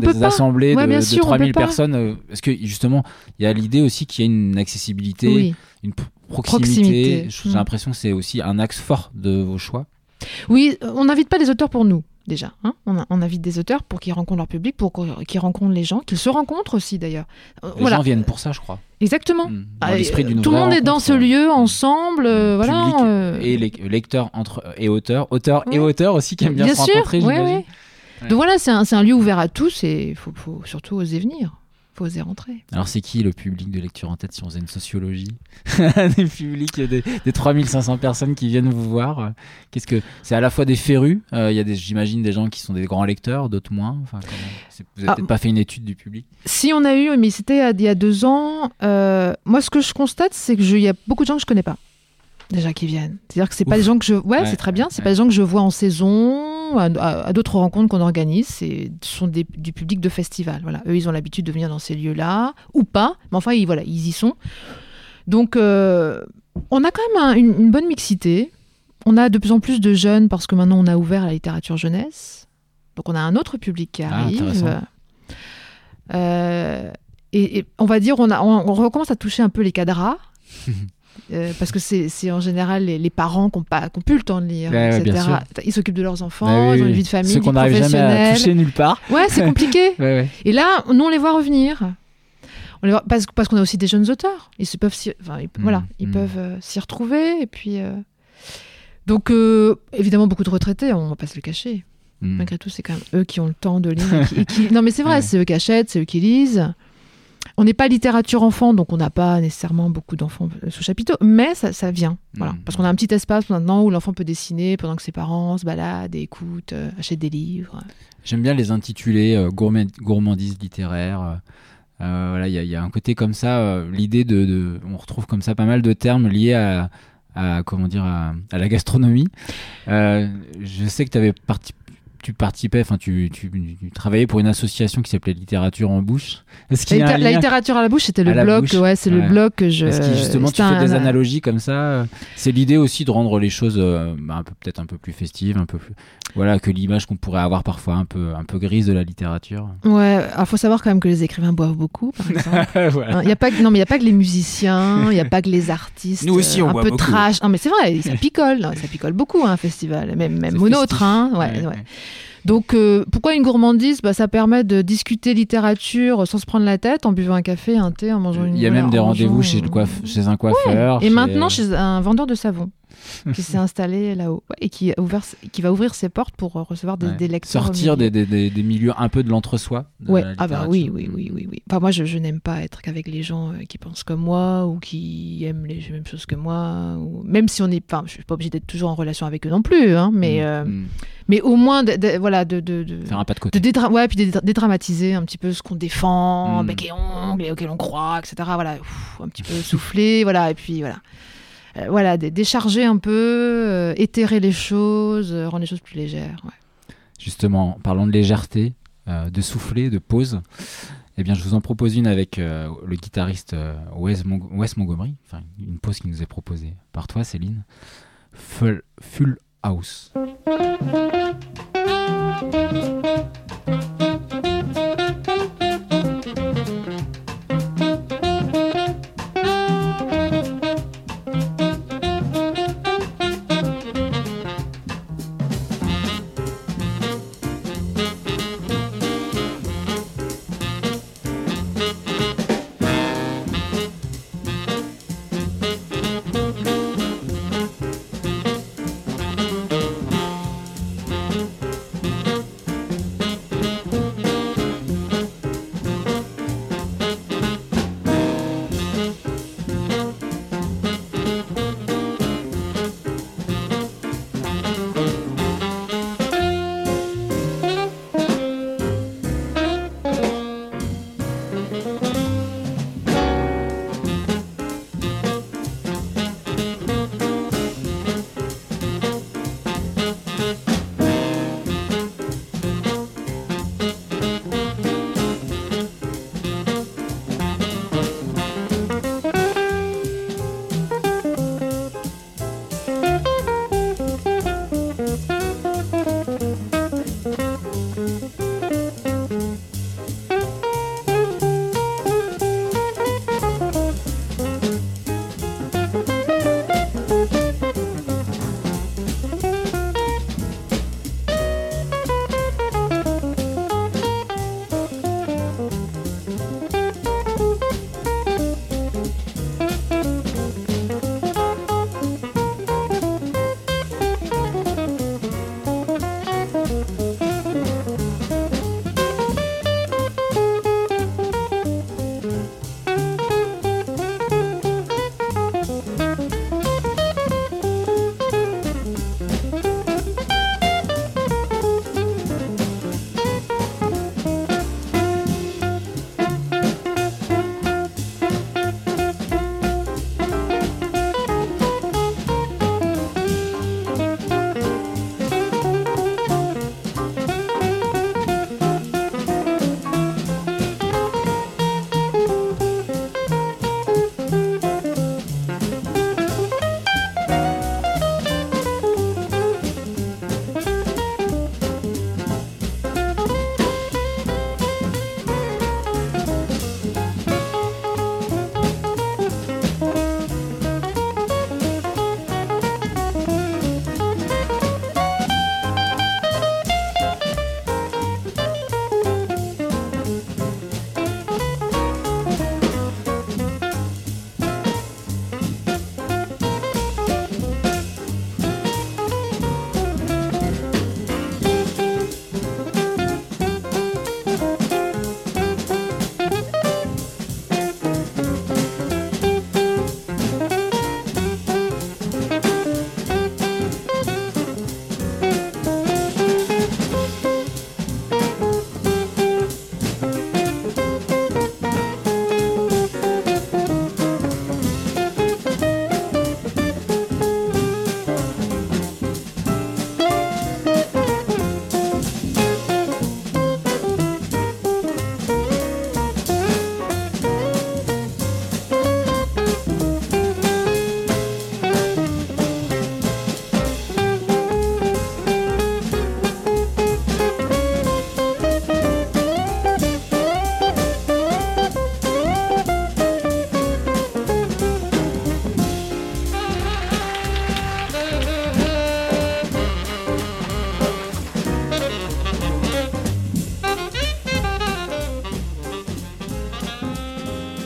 de 3000 personnes, parce que justement, il y a l'idée aussi qu'il y a une accessibilité, une proximité. J'ai l'impression que c'est aussi un axe fort de vos choix. Oui, on n'invite pas des auteurs pour nous, déjà. On invite des auteurs pour qu'ils rencontrent leur public, pour qu'ils rencontrent les gens, qu'ils se rencontrent aussi d'ailleurs. Les gens viennent pour ça, je crois. Exactement. Dans l'esprit d'une tout le monde est dans ce lieu ensemble, et lecteurs et auteurs, et auteurs aussi qui aiment bien se rencontrer. Ouais. Donc voilà, c'est un lieu ouvert à tous et il faut surtout oser venir. Faut oser rentrer. Alors c'est qui le public de Lecture en tête si on faisait une sociologie des publics, des 3500 personnes qui viennent vous voir? Qu'est-ce que c'est? À la fois des férus, il y a j'imagine des gens qui sont des grands lecteurs, d'autres moins. Vous n'avez peut-être pas fait une étude du public? Si, on a eu, mais c'était il y a 2 ans. Moi, ce que je constate, c'est qu'il y a beaucoup de gens que je connais pas. Déjà qui viennent. C'est-à-dire que c'est pas des gens que je... Ouais, c'est très bien. C'est pas des gens que je vois en saison, à d'autres rencontres qu'on organise. Ce sont du public de festival. Voilà. Eux, ils ont l'habitude de venir dans ces lieux-là, ou pas. Mais enfin, ils y sont. Donc, on a quand même une bonne mixité. On a de plus en plus de jeunes, parce que maintenant, on a ouvert la littérature jeunesse. Donc, on a un autre public qui arrive. Et on va dire, on recommence à toucher un peu les cadras. Parce que c'est en général les parents qui n'ont plus le temps de lire, etc. Ils s'occupent de leurs enfants, ils ont une vie de famille, ceux qu'on n'arrive jamais à toucher nulle part. Ouais, c'est compliqué. Et là, nous, on les voit revenir. Parce qu'on a aussi des jeunes auteurs. Ils peuvent s'y retrouver. Et puis, donc, évidemment, beaucoup de retraités, on ne va pas se le cacher. Malgré tout, c'est quand même eux qui ont le temps de lire. Non, mais c'est vrai, c'est eux qui achètent, c'est eux qui lisent. On n'est pas littérature enfant, donc on n'a pas nécessairement beaucoup d'enfants sous chapiteau, mais ça vient. Voilà. Parce qu'on a un petit espace maintenant où l'enfant peut dessiner pendant que ses parents se baladent et écoutent, achètent des livres. J'aime bien les intitulés gourmandise littéraire. Il y a un côté comme ça, l'idée on retrouve comme ça pas mal de termes liés à la gastronomie. Je sais que tu participais, tu travaillais pour une association qui s'appelait Littérature en bouche. La littérature à la bouche, c'était le blog. Le blog que je. Est-ce que justement tu fais des analogies comme ça? C'est l'idée aussi de rendre les choses peut-être un peu plus festives, un peu plus que l'image qu'on pourrait avoir parfois un peu grise de la littérature. Ouais, il faut savoir quand même que les écrivains boivent beaucoup, par exemple. Il y a pas que les musiciens, il y a pas que les artistes. Nous aussi, on un boit peu beaucoup. Trash. Non, mais c'est vrai, ça picole beaucoup un festival, même au nôtre. Donc, pourquoi une gourmandise ? Ça permet de discuter littérature sans se prendre la tête, en buvant un café, un thé, en mangeant une... Il y a même des rendez-vous chez un coiffeur. Et maintenant, chez un vendeur de savon qui s'est installé là-haut et qui va ouvrir ses portes pour recevoir des lecteurs. Sortir des milieux un peu de l'entre-soi. Oui. Enfin, moi, je n'aime pas être qu'avec les gens qui pensent comme moi ou qui aiment les mêmes choses que moi. Même si on est... Enfin, je suis pas obligée d'être toujours en relation avec eux non plus, hein, mais au moins de faire un pas de côté. Puis de dédramatiser un petit peu ce qu'on défend, bec et ongles, et auquel on croit, etc. Voilà, un petit peu souffler, voilà, et puis voilà. Décharger un peu, éthérer les choses, rendre les choses plus légères. Ouais. Justement, parlons de légèreté, de souffler, de pause. Eh bien, je vous en propose une avec le guitariste Wes Montgomery. Enfin, une pause qui nous est proposée par toi, Céline. Full House.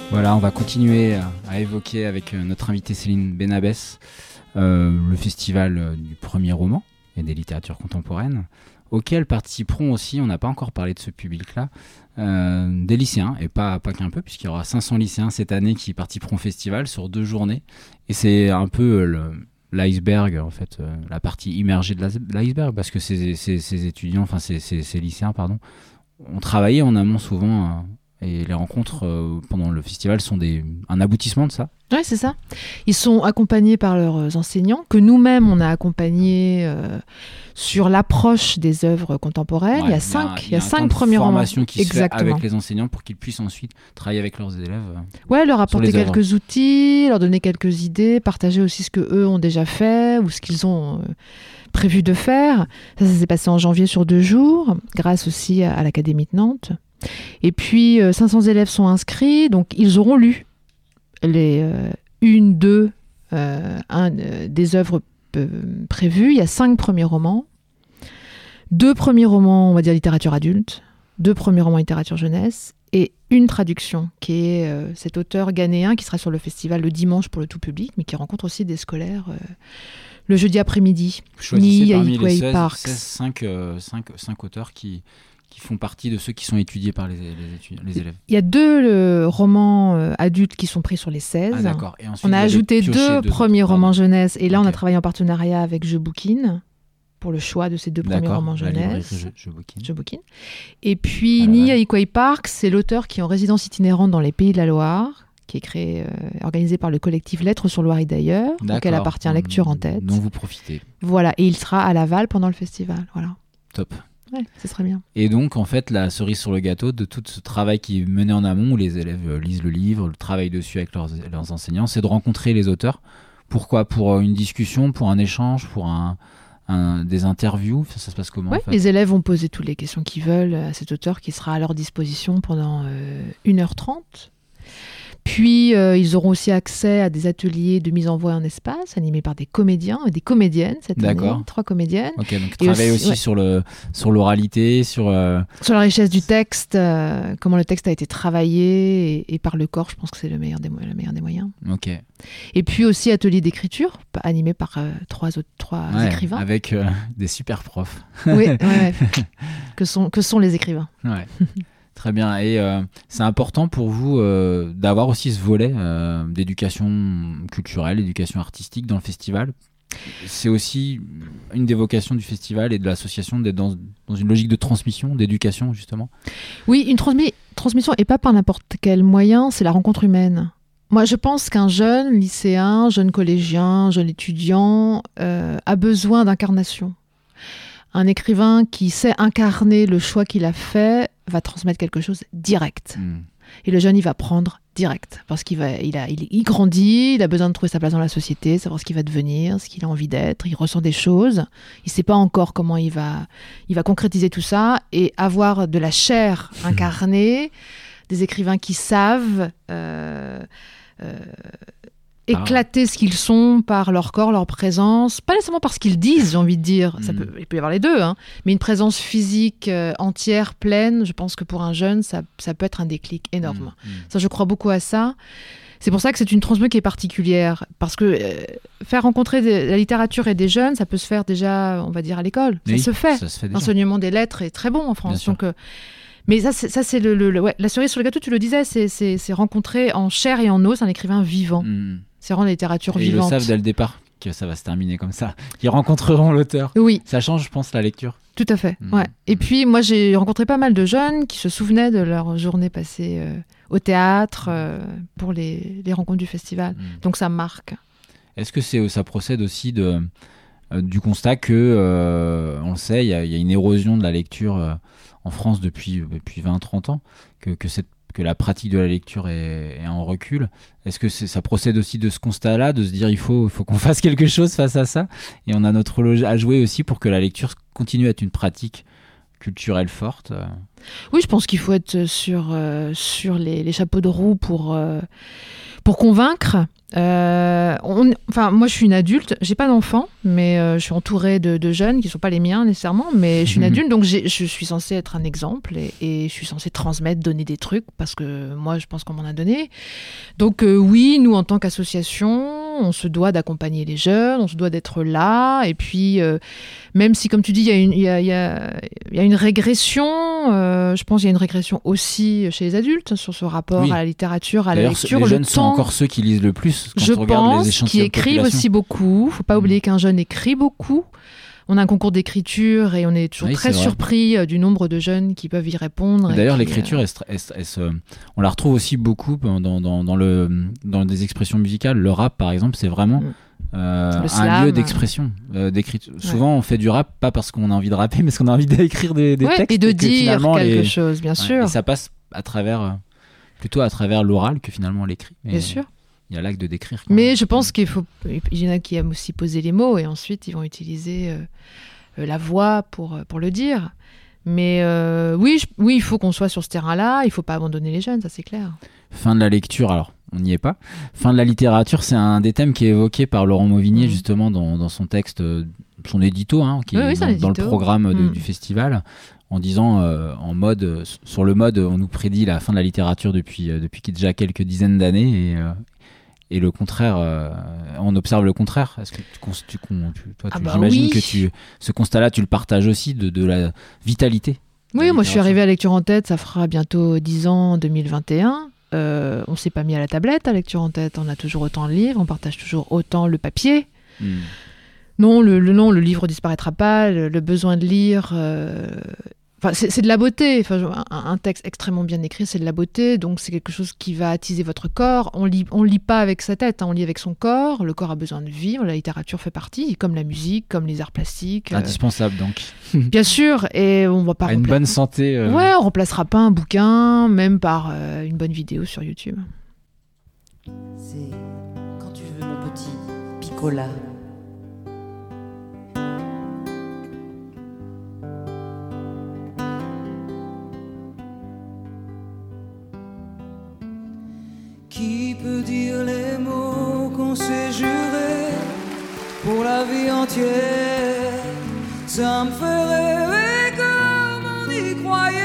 Voilà, on va continuer à évoquer avec notre invitée Céline Benabès le festival du premier roman et des littératures contemporaines, auquel participeront aussi, on n'a pas encore parlé de ce public-là, des lycéens, et pas qu'un peu, puisqu'il y aura 500 lycéens cette année qui participeront au festival sur 2 journées. Et c'est un peu l'iceberg, en fait, la partie immergée de l'iceberg, parce que ces étudiants, enfin ces lycéens, pardon, ont travaillé en amont souvent, et les rencontres pendant le festival sont un aboutissement de ça. Oui, c'est ça. Ils sont accompagnés par leurs enseignants, que nous-mêmes, on a accompagnés sur l'approche des œuvres contemporaines. Ouais, il y a 5 premiers romans. Formation qui se fait avec les enseignants pour qu'ils puissent ensuite travailler avec leurs élèves. Ouais, leur apporter quelques outils, leur donner quelques idées, partager aussi ce qu'eux ont déjà fait ou ce qu'ils ont prévu de faire. Ça s'est passé en janvier sur 2 jours, grâce aussi à l'Académie de Nantes. Et puis, 500 élèves sont inscrits, donc ils auront lu des œuvres prévues. Il y a 5 premiers romans, 2 premiers romans, on va dire littérature adulte, 2 premiers romans littérature jeunesse, et une traduction, qui est cet auteur ghanéen qui sera sur le festival le dimanche pour le tout public, mais qui rencontre aussi des scolaires le jeudi après-midi. Vous choisissez parmi les 16, Parks. 5 auteurs qui font partie de ceux qui sont étudiés par les élèves. Il y a 2 romans adultes qui sont pris sur les 16. Ah, d'accord. Et ensuite, on a ajouté 2 premiers romans jeunesse. Et là, Okay. on a travaillé en partenariat avec Je Bouquine pour le choix de ces 2 premiers romans jeunesse. Je Bouquine. Et puis, Nia Ikwai Park, c'est l'auteur qui est en résidence itinérante dans les Pays de la Loire, qui est organisé par le collectif Lettres sur Loire et d'ailleurs. Donc, elle appartient à Lecture en tête. Dont vous profitez. Voilà. Et il sera à Laval pendant le festival. Voilà. Top. Ouais, ce serait bien. Et donc, en fait, la cerise sur le gâteau de tout ce travail qui est mené en amont, où les élèves lisent le livre, le travail dessus avec leurs enseignants, c'est de rencontrer les auteurs. Pourquoi ? Pour une discussion, pour un échange, pour des interviews. Ça se passe comment, en fait ? Les élèves vont poser toutes les questions qu'ils veulent à cet auteur qui sera à leur disposition pendant 1h30. Puis, ils auront aussi accès à des ateliers de mise en voix en espace, animés par des comédiens et des comédiennes cette année. 3 comédiennes. Ok, donc travailler aussi sur l'oralité, sur la richesse du texte, comment le texte a été travaillé et par le corps, je pense que c'est le meilleur des moyens. Ok. Et puis aussi atelier d'écriture, animé par 3 écrivains. Avec des super profs. Oui, que sont les écrivains. Ouais. Très bien. Et c'est important pour vous d'avoir aussi ce volet d'éducation culturelle, d'éducation artistique dans le festival. C'est aussi une des vocations du festival et de l'association d'être dans une logique de transmission, d'éducation justement. Oui, une transmission et pas par n'importe quel moyen, c'est la rencontre humaine. Moi, je pense qu'un jeune lycéen, jeune collégien, jeune étudiant a besoin d'incarnation. Un écrivain qui sait incarner le choix qu'il a fait va transmettre quelque chose direct. Et le jeune, il va prendre direct. Parce qu'il grandit, il a besoin de trouver sa place dans la société, savoir ce qu'il va devenir, ce qu'il a envie d'être. Il ressent des choses. Il ne sait pas encore comment il va concrétiser tout ça. Et avoir de la chair incarnée, des écrivains qui savent éclater ce qu'ils sont par leur corps, leur présence, pas nécessairement par ce qu'ils disent, j'ai envie de dire, il peut y avoir les deux, mais une présence physique entière, pleine, je pense que pour un jeune, ça peut être un déclic énorme. Ça, je crois beaucoup à ça. C'est pour ça que c'est une transmission qui est particulière, parce que faire rencontrer la littérature et des jeunes, ça peut se faire déjà, on va dire, à l'école. Oui, ça se fait. déjà. L'enseignement des lettres est très bon en France. Donc, mais ça, c'est la cerise sur le gâteau, tu le disais, c'est rencontrer en chair et en os un écrivain vivant. C'est rendre la littérature vivante. Ils le savent dès le départ que ça va se terminer comme ça. Ils rencontreront l'auteur. Oui. Ça change, je pense, la lecture. Tout à fait. Ouais. Et puis, moi, j'ai rencontré pas mal de jeunes qui se souvenaient de leur journée passée au théâtre pour les rencontres du festival. Donc, ça marque. Est-ce que ça procède aussi du constat que, on le sait, il y a une érosion de la lecture en France depuis 20-30 ans, que la pratique de la lecture est en recul. Est-ce que ça procède aussi de ce constat-là, de se dire il faut qu'on fasse quelque chose face à ça, et on a notre rôle à jouer aussi pour que la lecture continue à être une pratique culturelle forte? Oui, je pense qu'il faut être sur les chapeaux de roue pour convaincre. Moi, je suis une adulte. J'ai pas d'enfants, mais je suis entourée de jeunes qui sont pas les miens nécessairement. Mais je suis une adulte, donc je suis censée être un exemple et je suis censée transmettre, donner des trucs parce que moi, je pense qu'on m'en a donné. Donc oui, nous, en tant qu'association, on se doit d'accompagner les jeunes, on se doit d'être là. Et puis, même si, comme tu dis, il y a une régression, je pense qu'il y a une régression aussi chez les adultes sur ce rapport à la littérature, à la lecture. Les jeunes sont encore ceux qui lisent le plus quand on regarde les échantillons. Qui écrivent aussi beaucoup. Faut pas oublier qu'un jeune écrit beaucoup. On a un concours d'écriture et on est toujours très surpris du nombre de jeunes qui peuvent y répondre. D'ailleurs, l'écriture, on la retrouve aussi beaucoup dans des expressions musicales. Le rap, par exemple, c'est vraiment un lieu d'expression, d'écriture. Souvent, on fait du rap pas parce qu'on a envie de rapper, mais parce qu'on a envie d'écrire des textes. Et de dire quelque chose, bien sûr. Et ça passe plutôt à travers l'oral que finalement l'écrit. Bien sûr. Il y a l'acte de décrire. Mais je pense qu'il y en a qui aiment aussi poser les mots et ensuite ils vont utiliser la voix pour le dire. Mais oui, il faut qu'on soit sur ce terrain-là. Il faut pas abandonner les jeunes, ça c'est clair. Fin de la lecture, alors on n'y est pas. Fin de la littérature, c'est un des thèmes qui est évoqué par Laurent Mauvignier justement dans son texte, son édito, qui est dans le programme du festival, en disant sur le mode, on nous prédit la fin de la littérature depuis déjà quelques dizaines d'années et le contraire, on observe le contraire. Est-ce que j'imagine que ce constat-là, tu le partages aussi de la vitalité. Oui, moi je suis arrivée à Lecture en tête, ça fera bientôt 10 ans en 2021. On s'est pas mis à la tablette à Lecture en tête, on a toujours autant de livres, on partage toujours autant le papier. Non, le livre disparaîtra pas, le besoin de lire... c'est de la beauté. Un texte extrêmement bien écrit, c'est de la beauté. Donc, c'est quelque chose qui va attiser votre corps. On lit pas avec sa tête, on lit avec son corps. Le corps a besoin de vivre. La littérature fait partie, comme la musique, comme les arts plastiques. Indispensable, donc. Bien sûr. Et on va pas... À une bonne santé. Ouais, on remplacera pas un bouquin, même par une bonne vidéo sur YouTube. C'est quand tu veux, mon petit Piccola. Qui peut dire les mots qu'on s'est jurés pour la vie entière? Ça me fait rêver comme on y croyait.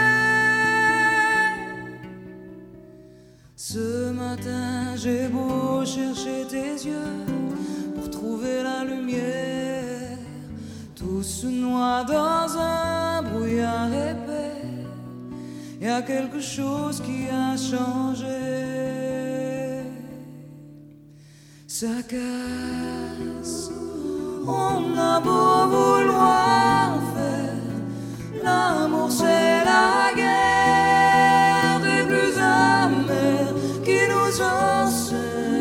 Ce matin j'ai beau chercher tes yeux pour trouver la lumière, tout se noie dans un brouillard épais. Y a quelque chose qui a changé. Ça casse, on a beau vouloir faire l'amour, c'est la guerre des plus amers qui nous enseigne.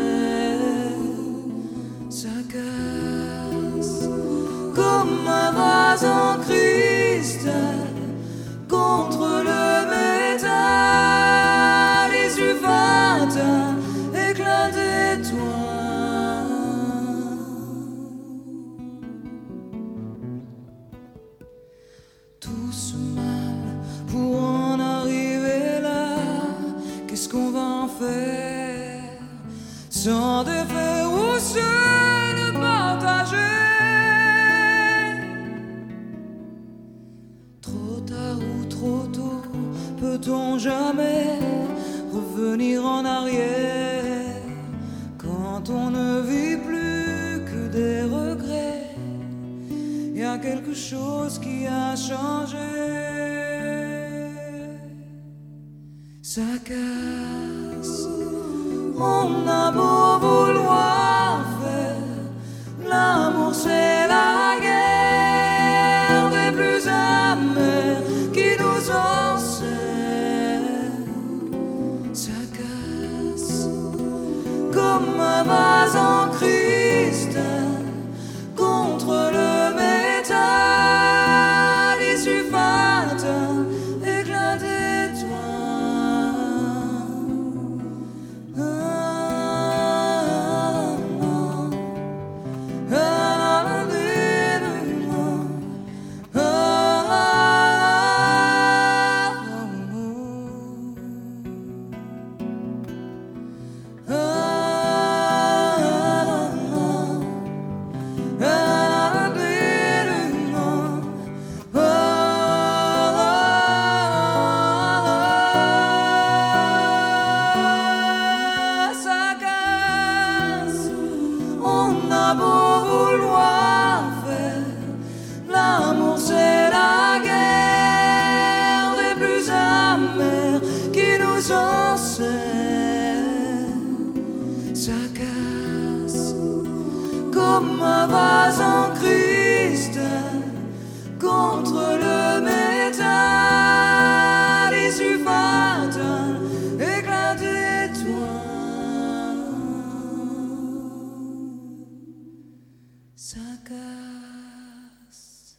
Ça casse comme un vase en cristal contre le métal, issue fatale, éclat d'étoiles. Tout ce mal pour en arriver là, qu'est-ce qu'on va en faire? Sans défaire ou se le partager? Trop tard ou trop tôt, peut-on jamais revenir en arrière quand on ne vit plus que des regrets? Y a quelque chose qui a changé. Ça casse, on a beau vouloir faire l'amour, c'est la guerre des plus amers qui nous enseigne. Ça casse comme un vase en cristal contre le métal, issue fatale, éclat d'étoiles. comme un vase en cristal contre le métal, issue fatale, éclat d'étoiles. Ça casse.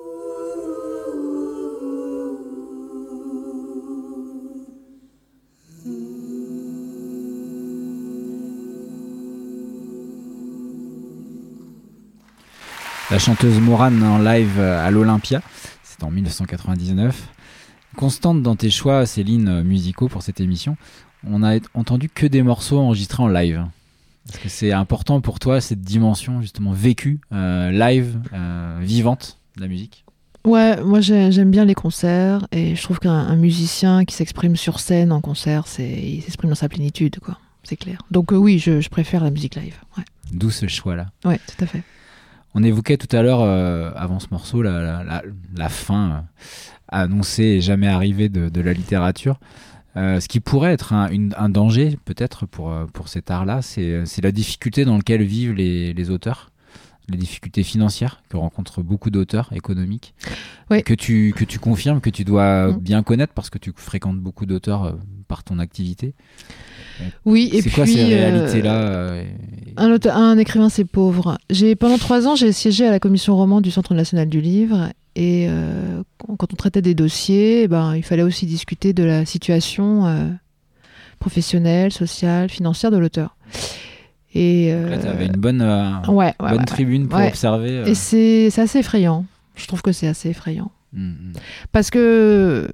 La chanteuse Morane en live à l'Olympia, c'est en 1999. Constante dans tes choix, Céline, musicaux pour cette émission, on n'a entendu que des morceaux enregistrés en live. Est-ce que c'est important pour toi, cette dimension justement vécue, live, vivante de la musique ? Ouais, moi j'aime bien les concerts et je trouve qu'un musicien qui s'exprime sur scène en concert, il s'exprime dans sa plénitude, quoi. C'est clair. Donc oui, je préfère la musique live. Ouais. D'où ce choix-là. Ouais, tout à fait. On évoquait tout à l'heure, avant ce morceau, la fin annoncée et jamais arrivée de la littérature. Ce qui pourrait être un danger, peut-être, pour cet art-là, c'est la difficulté dans laquelle vivent les auteurs, les difficultés financières que rencontrent beaucoup d'auteurs économiques, oui. que tu confirmes, que tu dois bien connaître parce que tu fréquentes beaucoup d'auteurs par ton activité. Oui, et c'est quoi puis, ces réalités-là un écrivain, c'est pauvre. Pendant 3 ans, j'ai siégé à la commission roman du Centre national du livre. Et quand on traitait des dossiers, il fallait aussi discuter de la situation professionnelle, sociale, financière de l'auteur. Et là, tu avais une bonne tribune pour observer. Et c'est assez effrayant. Je trouve que c'est assez effrayant. Parce que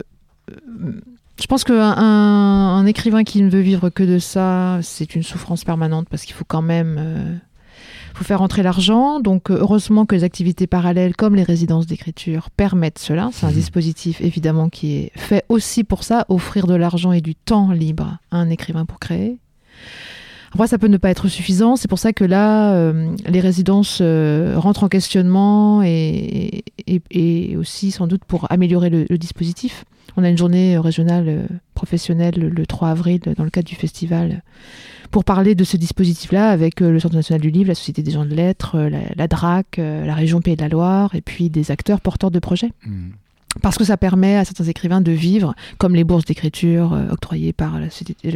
je pense qu'un écrivain qui ne veut vivre que de ça, c'est une souffrance permanente parce qu'il faut quand même... faut faire entrer l'argent, donc heureusement que les activités parallèles comme les résidences d'écriture permettent cela. C'est un dispositif évidemment qui est fait aussi pour ça, offrir de l'argent et du temps libre à un écrivain pour créer. Après, ça peut ne pas être suffisant, c'est pour ça que là, les résidences rentrent en questionnement et aussi sans doute pour améliorer le dispositif. On a une journée régionale professionnelle le 3 avril dans le cadre du festival pour parler de ce dispositif-là avec le Centre national du livre, la Société des gens de lettres, la DRAC, la région Pays de la Loire et puis des acteurs porteurs de projets. Parce que ça permet à certains écrivains de vivre, comme les bourses d'écriture octroyées par le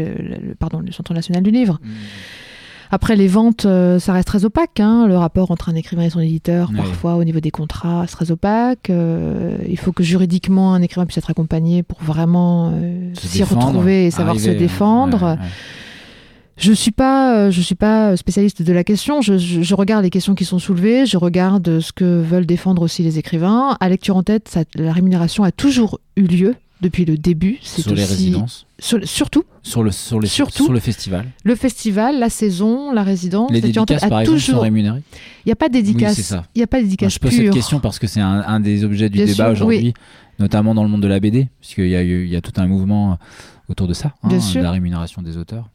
Centre national du livre. Après, les ventes, ça reste très opaque. Le rapport entre un écrivain et son éditeur, parfois, au niveau des contrats, c'est très opaque. Il faut que juridiquement, un écrivain puisse être accompagné pour vraiment s'y retrouver et savoir se défendre. Je suis pas spécialiste de la question. Je regarde les questions qui sont soulevées. Je regarde ce que veulent défendre aussi les écrivains. À Lecture en tête, la rémunération a toujours eu lieu depuis le début. Sur les résidences. Surtout. Sur le festival. Le festival, la saison, la résidence. Les dédicaces, par exemple, sont rémunérées. Il n'y a pas de dédicace. Oui, c'est ça. Il n'y a pas de dédicace pure. Je pose cette question parce que c'est un des objets du débat aujourd'hui, notamment dans le monde de la BD, puisqu'il y a tout un mouvement autour de ça, de la rémunération des auteurs.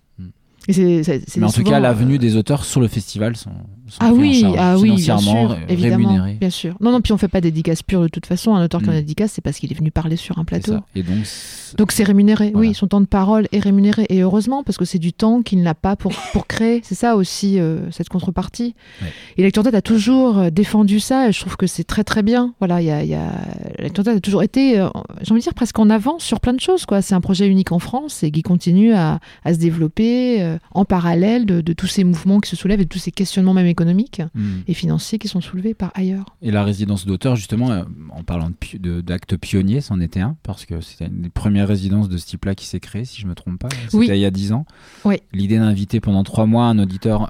Mais en tout cas, la venue des auteurs sur le festival sont pris en charge financièrement, bien sûr, évidemment, rémunérés. Bien sûr. Non, puis on ne fait pas de dédicace pure de toute façon. Un auteur qui en a dédicace, c'est parce qu'il est venu parler sur un plateau. Et donc c'est rémunéré. Voilà. Oui, son temps de parole est rémunéré. Et heureusement, parce que c'est du temps qu'il n'a pas pour créer. C'est ça aussi, cette contrepartie. Ouais. Et Lecture en tête a toujours défendu ça. Et je trouve que c'est très très bien. Voilà, Lecture en tête a toujours été, j'ai envie de dire, presque en avance sur plein de choses, quoi. C'est un projet unique en France et qui continue à se développer en parallèle de tous ces mouvements qui se soulèvent et de tous ces questionnements même économiques et financiers qui sont soulevés par ailleurs. Et la résidence d'auteur, justement, en parlant d'actes pionniers, c'en était un, parce que c'était une des premières résidences de ce type-là qui s'est créée, si je ne me trompe pas. C'était il y a 10 ans. Oui. L'idée d'inviter pendant 3 mois un éditeur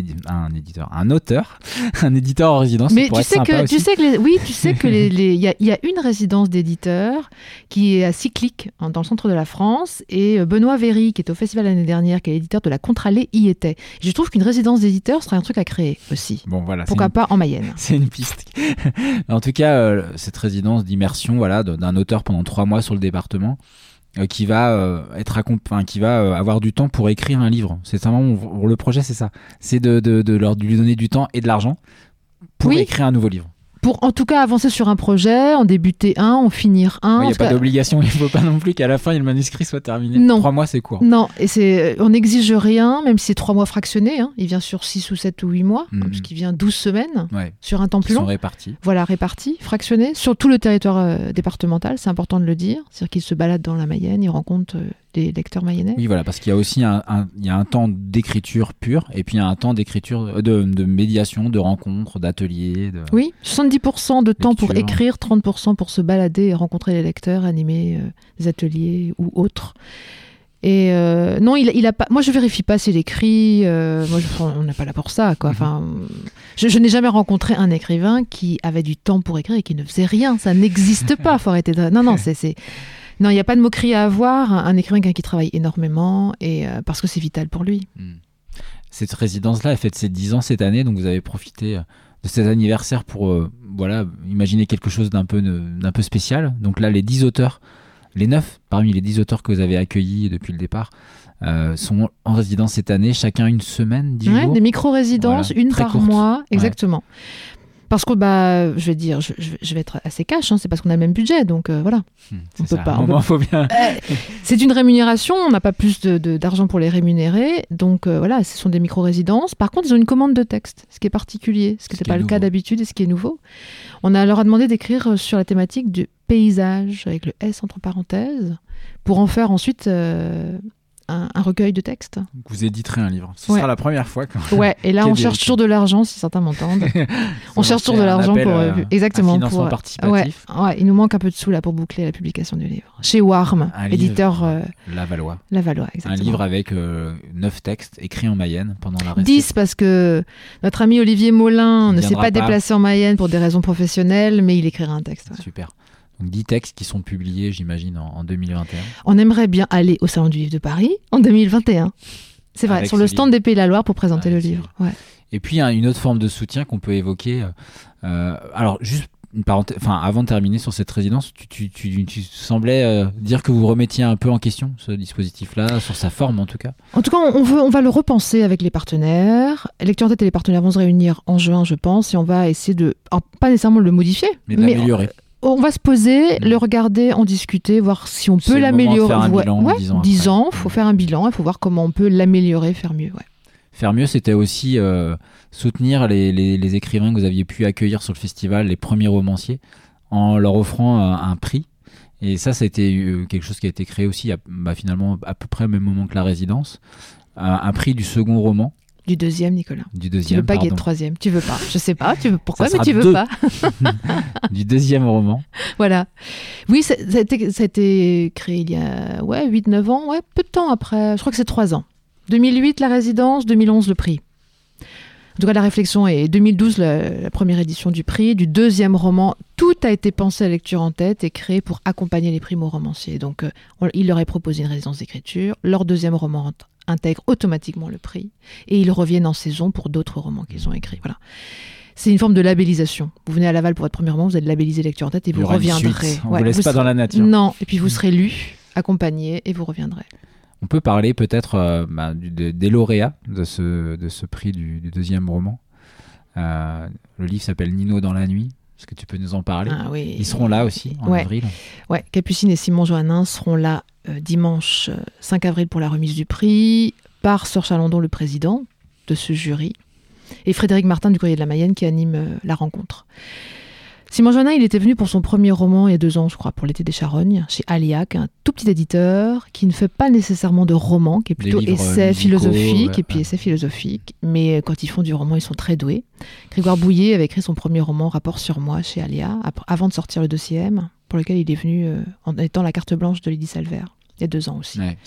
en résidence. Mais tu sais que il y a une résidence d'éditeurs qui est à Cyclique, dans le centre de la France, et Benoît Véry, qui est au festival l'année dernière, qui est l'éditeur de La Contralée, y était. Je trouve qu'une résidence d'éditeur serait un truc à créer aussi. Bon, voilà, pourquoi pas en Mayenne. C'est une piste. En tout cas, cette résidence d'immersion, voilà, d'un auteur pendant 3 mois sur le département, qui va avoir du temps pour écrire un livre. C'est le projet, c'est ça. C'est de lui donner du temps et de l'argent pour écrire un nouveau livre. pour en tout cas avancer sur un projet, en débuter un, en finir un. Il n'y a pas d'obligation, il ne faut pas non plus qu'à la fin le manuscrit soit terminé. Non. 3 mois, c'est court. Non, et on n'exige rien, même si c'est 3 mois fractionnés. Hein. Il vient sur 6 ou 7 ou 8 mois, parce qu'il vient 12 semaines sur un temps plus long. Ils sont répartis. Voilà, répartis, fractionnés, sur tout le territoire départemental, c'est important de le dire. C'est-à-dire qu'il se balade dans la Mayenne, il rencontre des lecteurs mayennais. Oui, voilà, parce qu'il y a aussi un temps d'écriture pure, et puis il y a un temps d'écriture, de médiation, de rencontres, d'ateliers. Oui, 70% de temps pour écrire, 30% pour se balader et rencontrer les lecteurs, animer des ateliers ou autres. Et non, il a pas. Moi, je vérifie pas s'il écrit. On n'est pas là pour ça, quoi. Enfin, je n'ai jamais rencontré un écrivain qui avait du temps pour écrire et qui ne faisait rien. Ça n'existe pas. Faut arrêter de. Non, c'est. Non, il n'y a pas de moquerie à avoir. Un écrivain qui travaille énormément et parce que c'est vital pour lui. Cette résidence-là, elle fête ses 10 ans cette année, donc vous avez profité de cet anniversaire pour imaginer quelque chose d'un peu spécial. Donc là, les 10 auteurs, les 9 parmi les 10 auteurs que vous avez accueillis depuis le départ sont en résidence cette année, chacun une semaine, 10 jours. Des micro-résidences, une par mois, exactement. Parce que je vais dire, je vais être assez cash, c'est parce qu'on a le même budget, donc voilà. On peut pas. Faut bien. C'est une rémunération, on n'a pas plus d'argent pour les rémunérer, donc voilà, ce sont des micro-résidences. Par contre, ils ont une commande de texte, ce qui est particulier, ce qui n'était pas le cas d'habitude et ce qui est nouveau. On leur a demandé d'écrire sur la thématique du paysage, avec le S entre parenthèses, pour en faire ensuite un recueil de textes. Vous éditerez un livre. Ce sera la première fois. Et là, on cherche toujours de l'argent, si certains m'entendent. On cherche toujours de l'argent pour... exactement. Un financement participatif. Il nous manque un peu de sous là pour boucler la publication du livre. Chez Warm, éditeur... Lavallois. Lavallois, exactement. Un livre avec 9 textes écrits en Mayenne pendant la réception. 10 parce que notre ami Olivier Molin ne s'est pas déplacé en Mayenne pour des raisons professionnelles, mais il écrira un texte. Super. Donc 10 textes qui sont publiés, j'imagine, en 2021. On aimerait bien aller au Salon du Livre de Paris en 2021. C'est vrai, sur le stand des Pays de la Loire pour présenter le livre. Ouais. Et puis, il y a une autre forme de soutien qu'on peut évoquer. Alors, juste une parenthèse, avant de terminer sur cette résidence, tu semblais dire que vous remettiez un peu en question ce dispositif-là, sur sa forme en tout cas. En tout cas, on va le repenser avec les partenaires. Lecture en tête et les partenaires vont se réunir en juin, je pense, et on va essayer pas nécessairement de le modifier, mais de l'améliorer. On va se poser, le regarder, en discuter, voir si on peut l'améliorer. Faire un bilan, 10 ans, il faut faire un bilan, il faut voir comment on peut l'améliorer, faire mieux. Ouais. Faire mieux, c'était aussi soutenir les écrivains que vous aviez pu accueillir sur le festival, les premiers romanciers, en leur offrant un prix. Et ça a été quelque chose qui a été créé aussi finalement à peu près au même moment que la résidence. Un prix du second roman. Du deuxième, Nicolas. Du deuxième, tu veux pas pardon. Guet troisième. Tu veux pas. Je sais pas. Tu veux pourquoi, mais tu veux pas. Du deuxième roman. Voilà. Oui, ça a été créé il y a 8-9 ans. Ouais, peu de temps après. Je crois que c'est 3 ans. 2008, la résidence. 2011, le prix. En tout cas, la réflexion est 2012, la première édition du prix. Du deuxième roman, tout a été pensé à Lecture en tête et créé pour accompagner les primo-romanciers. Donc, il leur est proposé une résidence d'écriture. Leur deuxième roman intègre automatiquement le prix et ils reviennent en saison pour d'autres romans qu'ils ont écrits. Voilà. C'est une forme de labellisation. Vous venez à Laval pour votre premier roman, vous allez labelliser Lecture en tête et vous reviendrez. On ne vous laisse pas dans la nature. Non, et puis vous serez lu, accompagné et vous reviendrez. On peut parler peut-être des lauréats de ce prix du deuxième roman. Le livre s'appelle Nino dans la nuit. Est-ce que tu peux nous en parler ? Oui. Ils seront là aussi en avril. Ouais, Capucine et Simon Joannin seront là dimanche 5 avril pour la remise du prix, par Sœur Chalandon, le président de ce jury, et Frédéric Martin du Courrier de la Mayenne qui anime la rencontre. Simon Joannin, il était venu pour son premier roman il y a 2 ans, je crois, pour l'été des Charognes, chez Aliac, un tout petit éditeur qui ne fait pas nécessairement de roman, qui est plutôt essai philosophique, et puis essai philosophique, mais quand ils font du roman, ils sont très doués. Grégoire Bouillet avait écrit son premier roman, Rapport sur moi, chez Alia, avant de sortir le 2e, pour lequel il est venu en étant la carte blanche de Lydie Salvert, il y a 2 ans aussi. Ouais.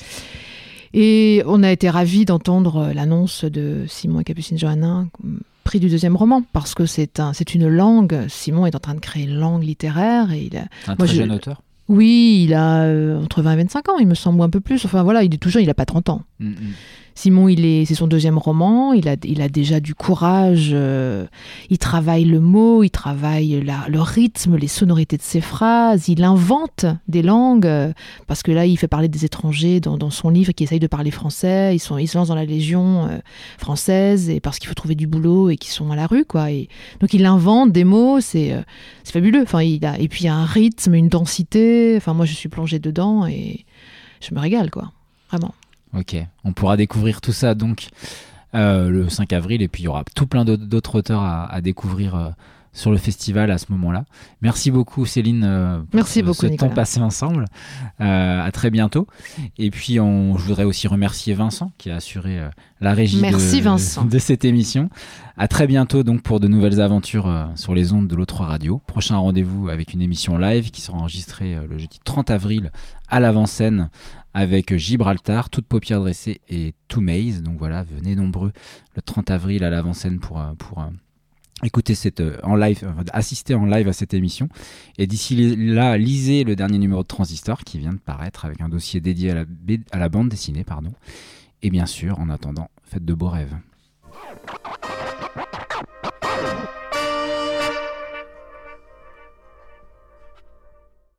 Et on a été ravis d'entendre l'annonce de Simon et Capucine Joannin, prix du deuxième roman, parce que c'est une langue. Simon est en train de créer une langue littéraire. Et un très jeune auteur. Oui, il a entre 20 et 25 ans, il me semble, ou un peu plus. Enfin voilà, il est tout jeune, il n'a pas 30 ans. Simon, c'est son 2e roman, il a déjà du courage, il travaille le mot, il travaille le rythme, les sonorités de ses phrases, il invente des langues, parce que là, il fait parler des étrangers dans son livre qui essayent de parler français, ils se lancent dans la Légion française, et parce qu'il faut trouver du boulot et qu'ils sont à la rue, quoi. Et donc il invente des mots, c'est fabuleux. Enfin, et puis il y a un rythme, une densité, enfin moi je suis plongée dedans et je me régale, quoi, vraiment. Ok, on pourra découvrir tout ça donc le 5 avril, et puis il y aura tout plein d'autres auteurs à découvrir sur le festival à ce moment-là. Merci beaucoup Céline pour ce Nicolas. temps passé ensemble. À très bientôt. Et puis je voudrais aussi remercier Vincent qui a assuré la régie de cette émission. À très bientôt donc pour de nouvelles aventures sur les ondes de l'O3 Radio. Prochain rendez-vous avec une émission live qui sera enregistrée le jeudi 30 avril à l'avant-scène avec Gibraltar, Toute paupière dressée et Two Maze. Donc voilà, venez nombreux le 30 avril à l'avant-scène pour écouter assister en live à cette émission. Et d'ici là, lisez le dernier numéro de Transistor qui vient de paraître avec un dossier dédié à la bande dessinée. Et bien sûr, en attendant, faites de beaux rêves.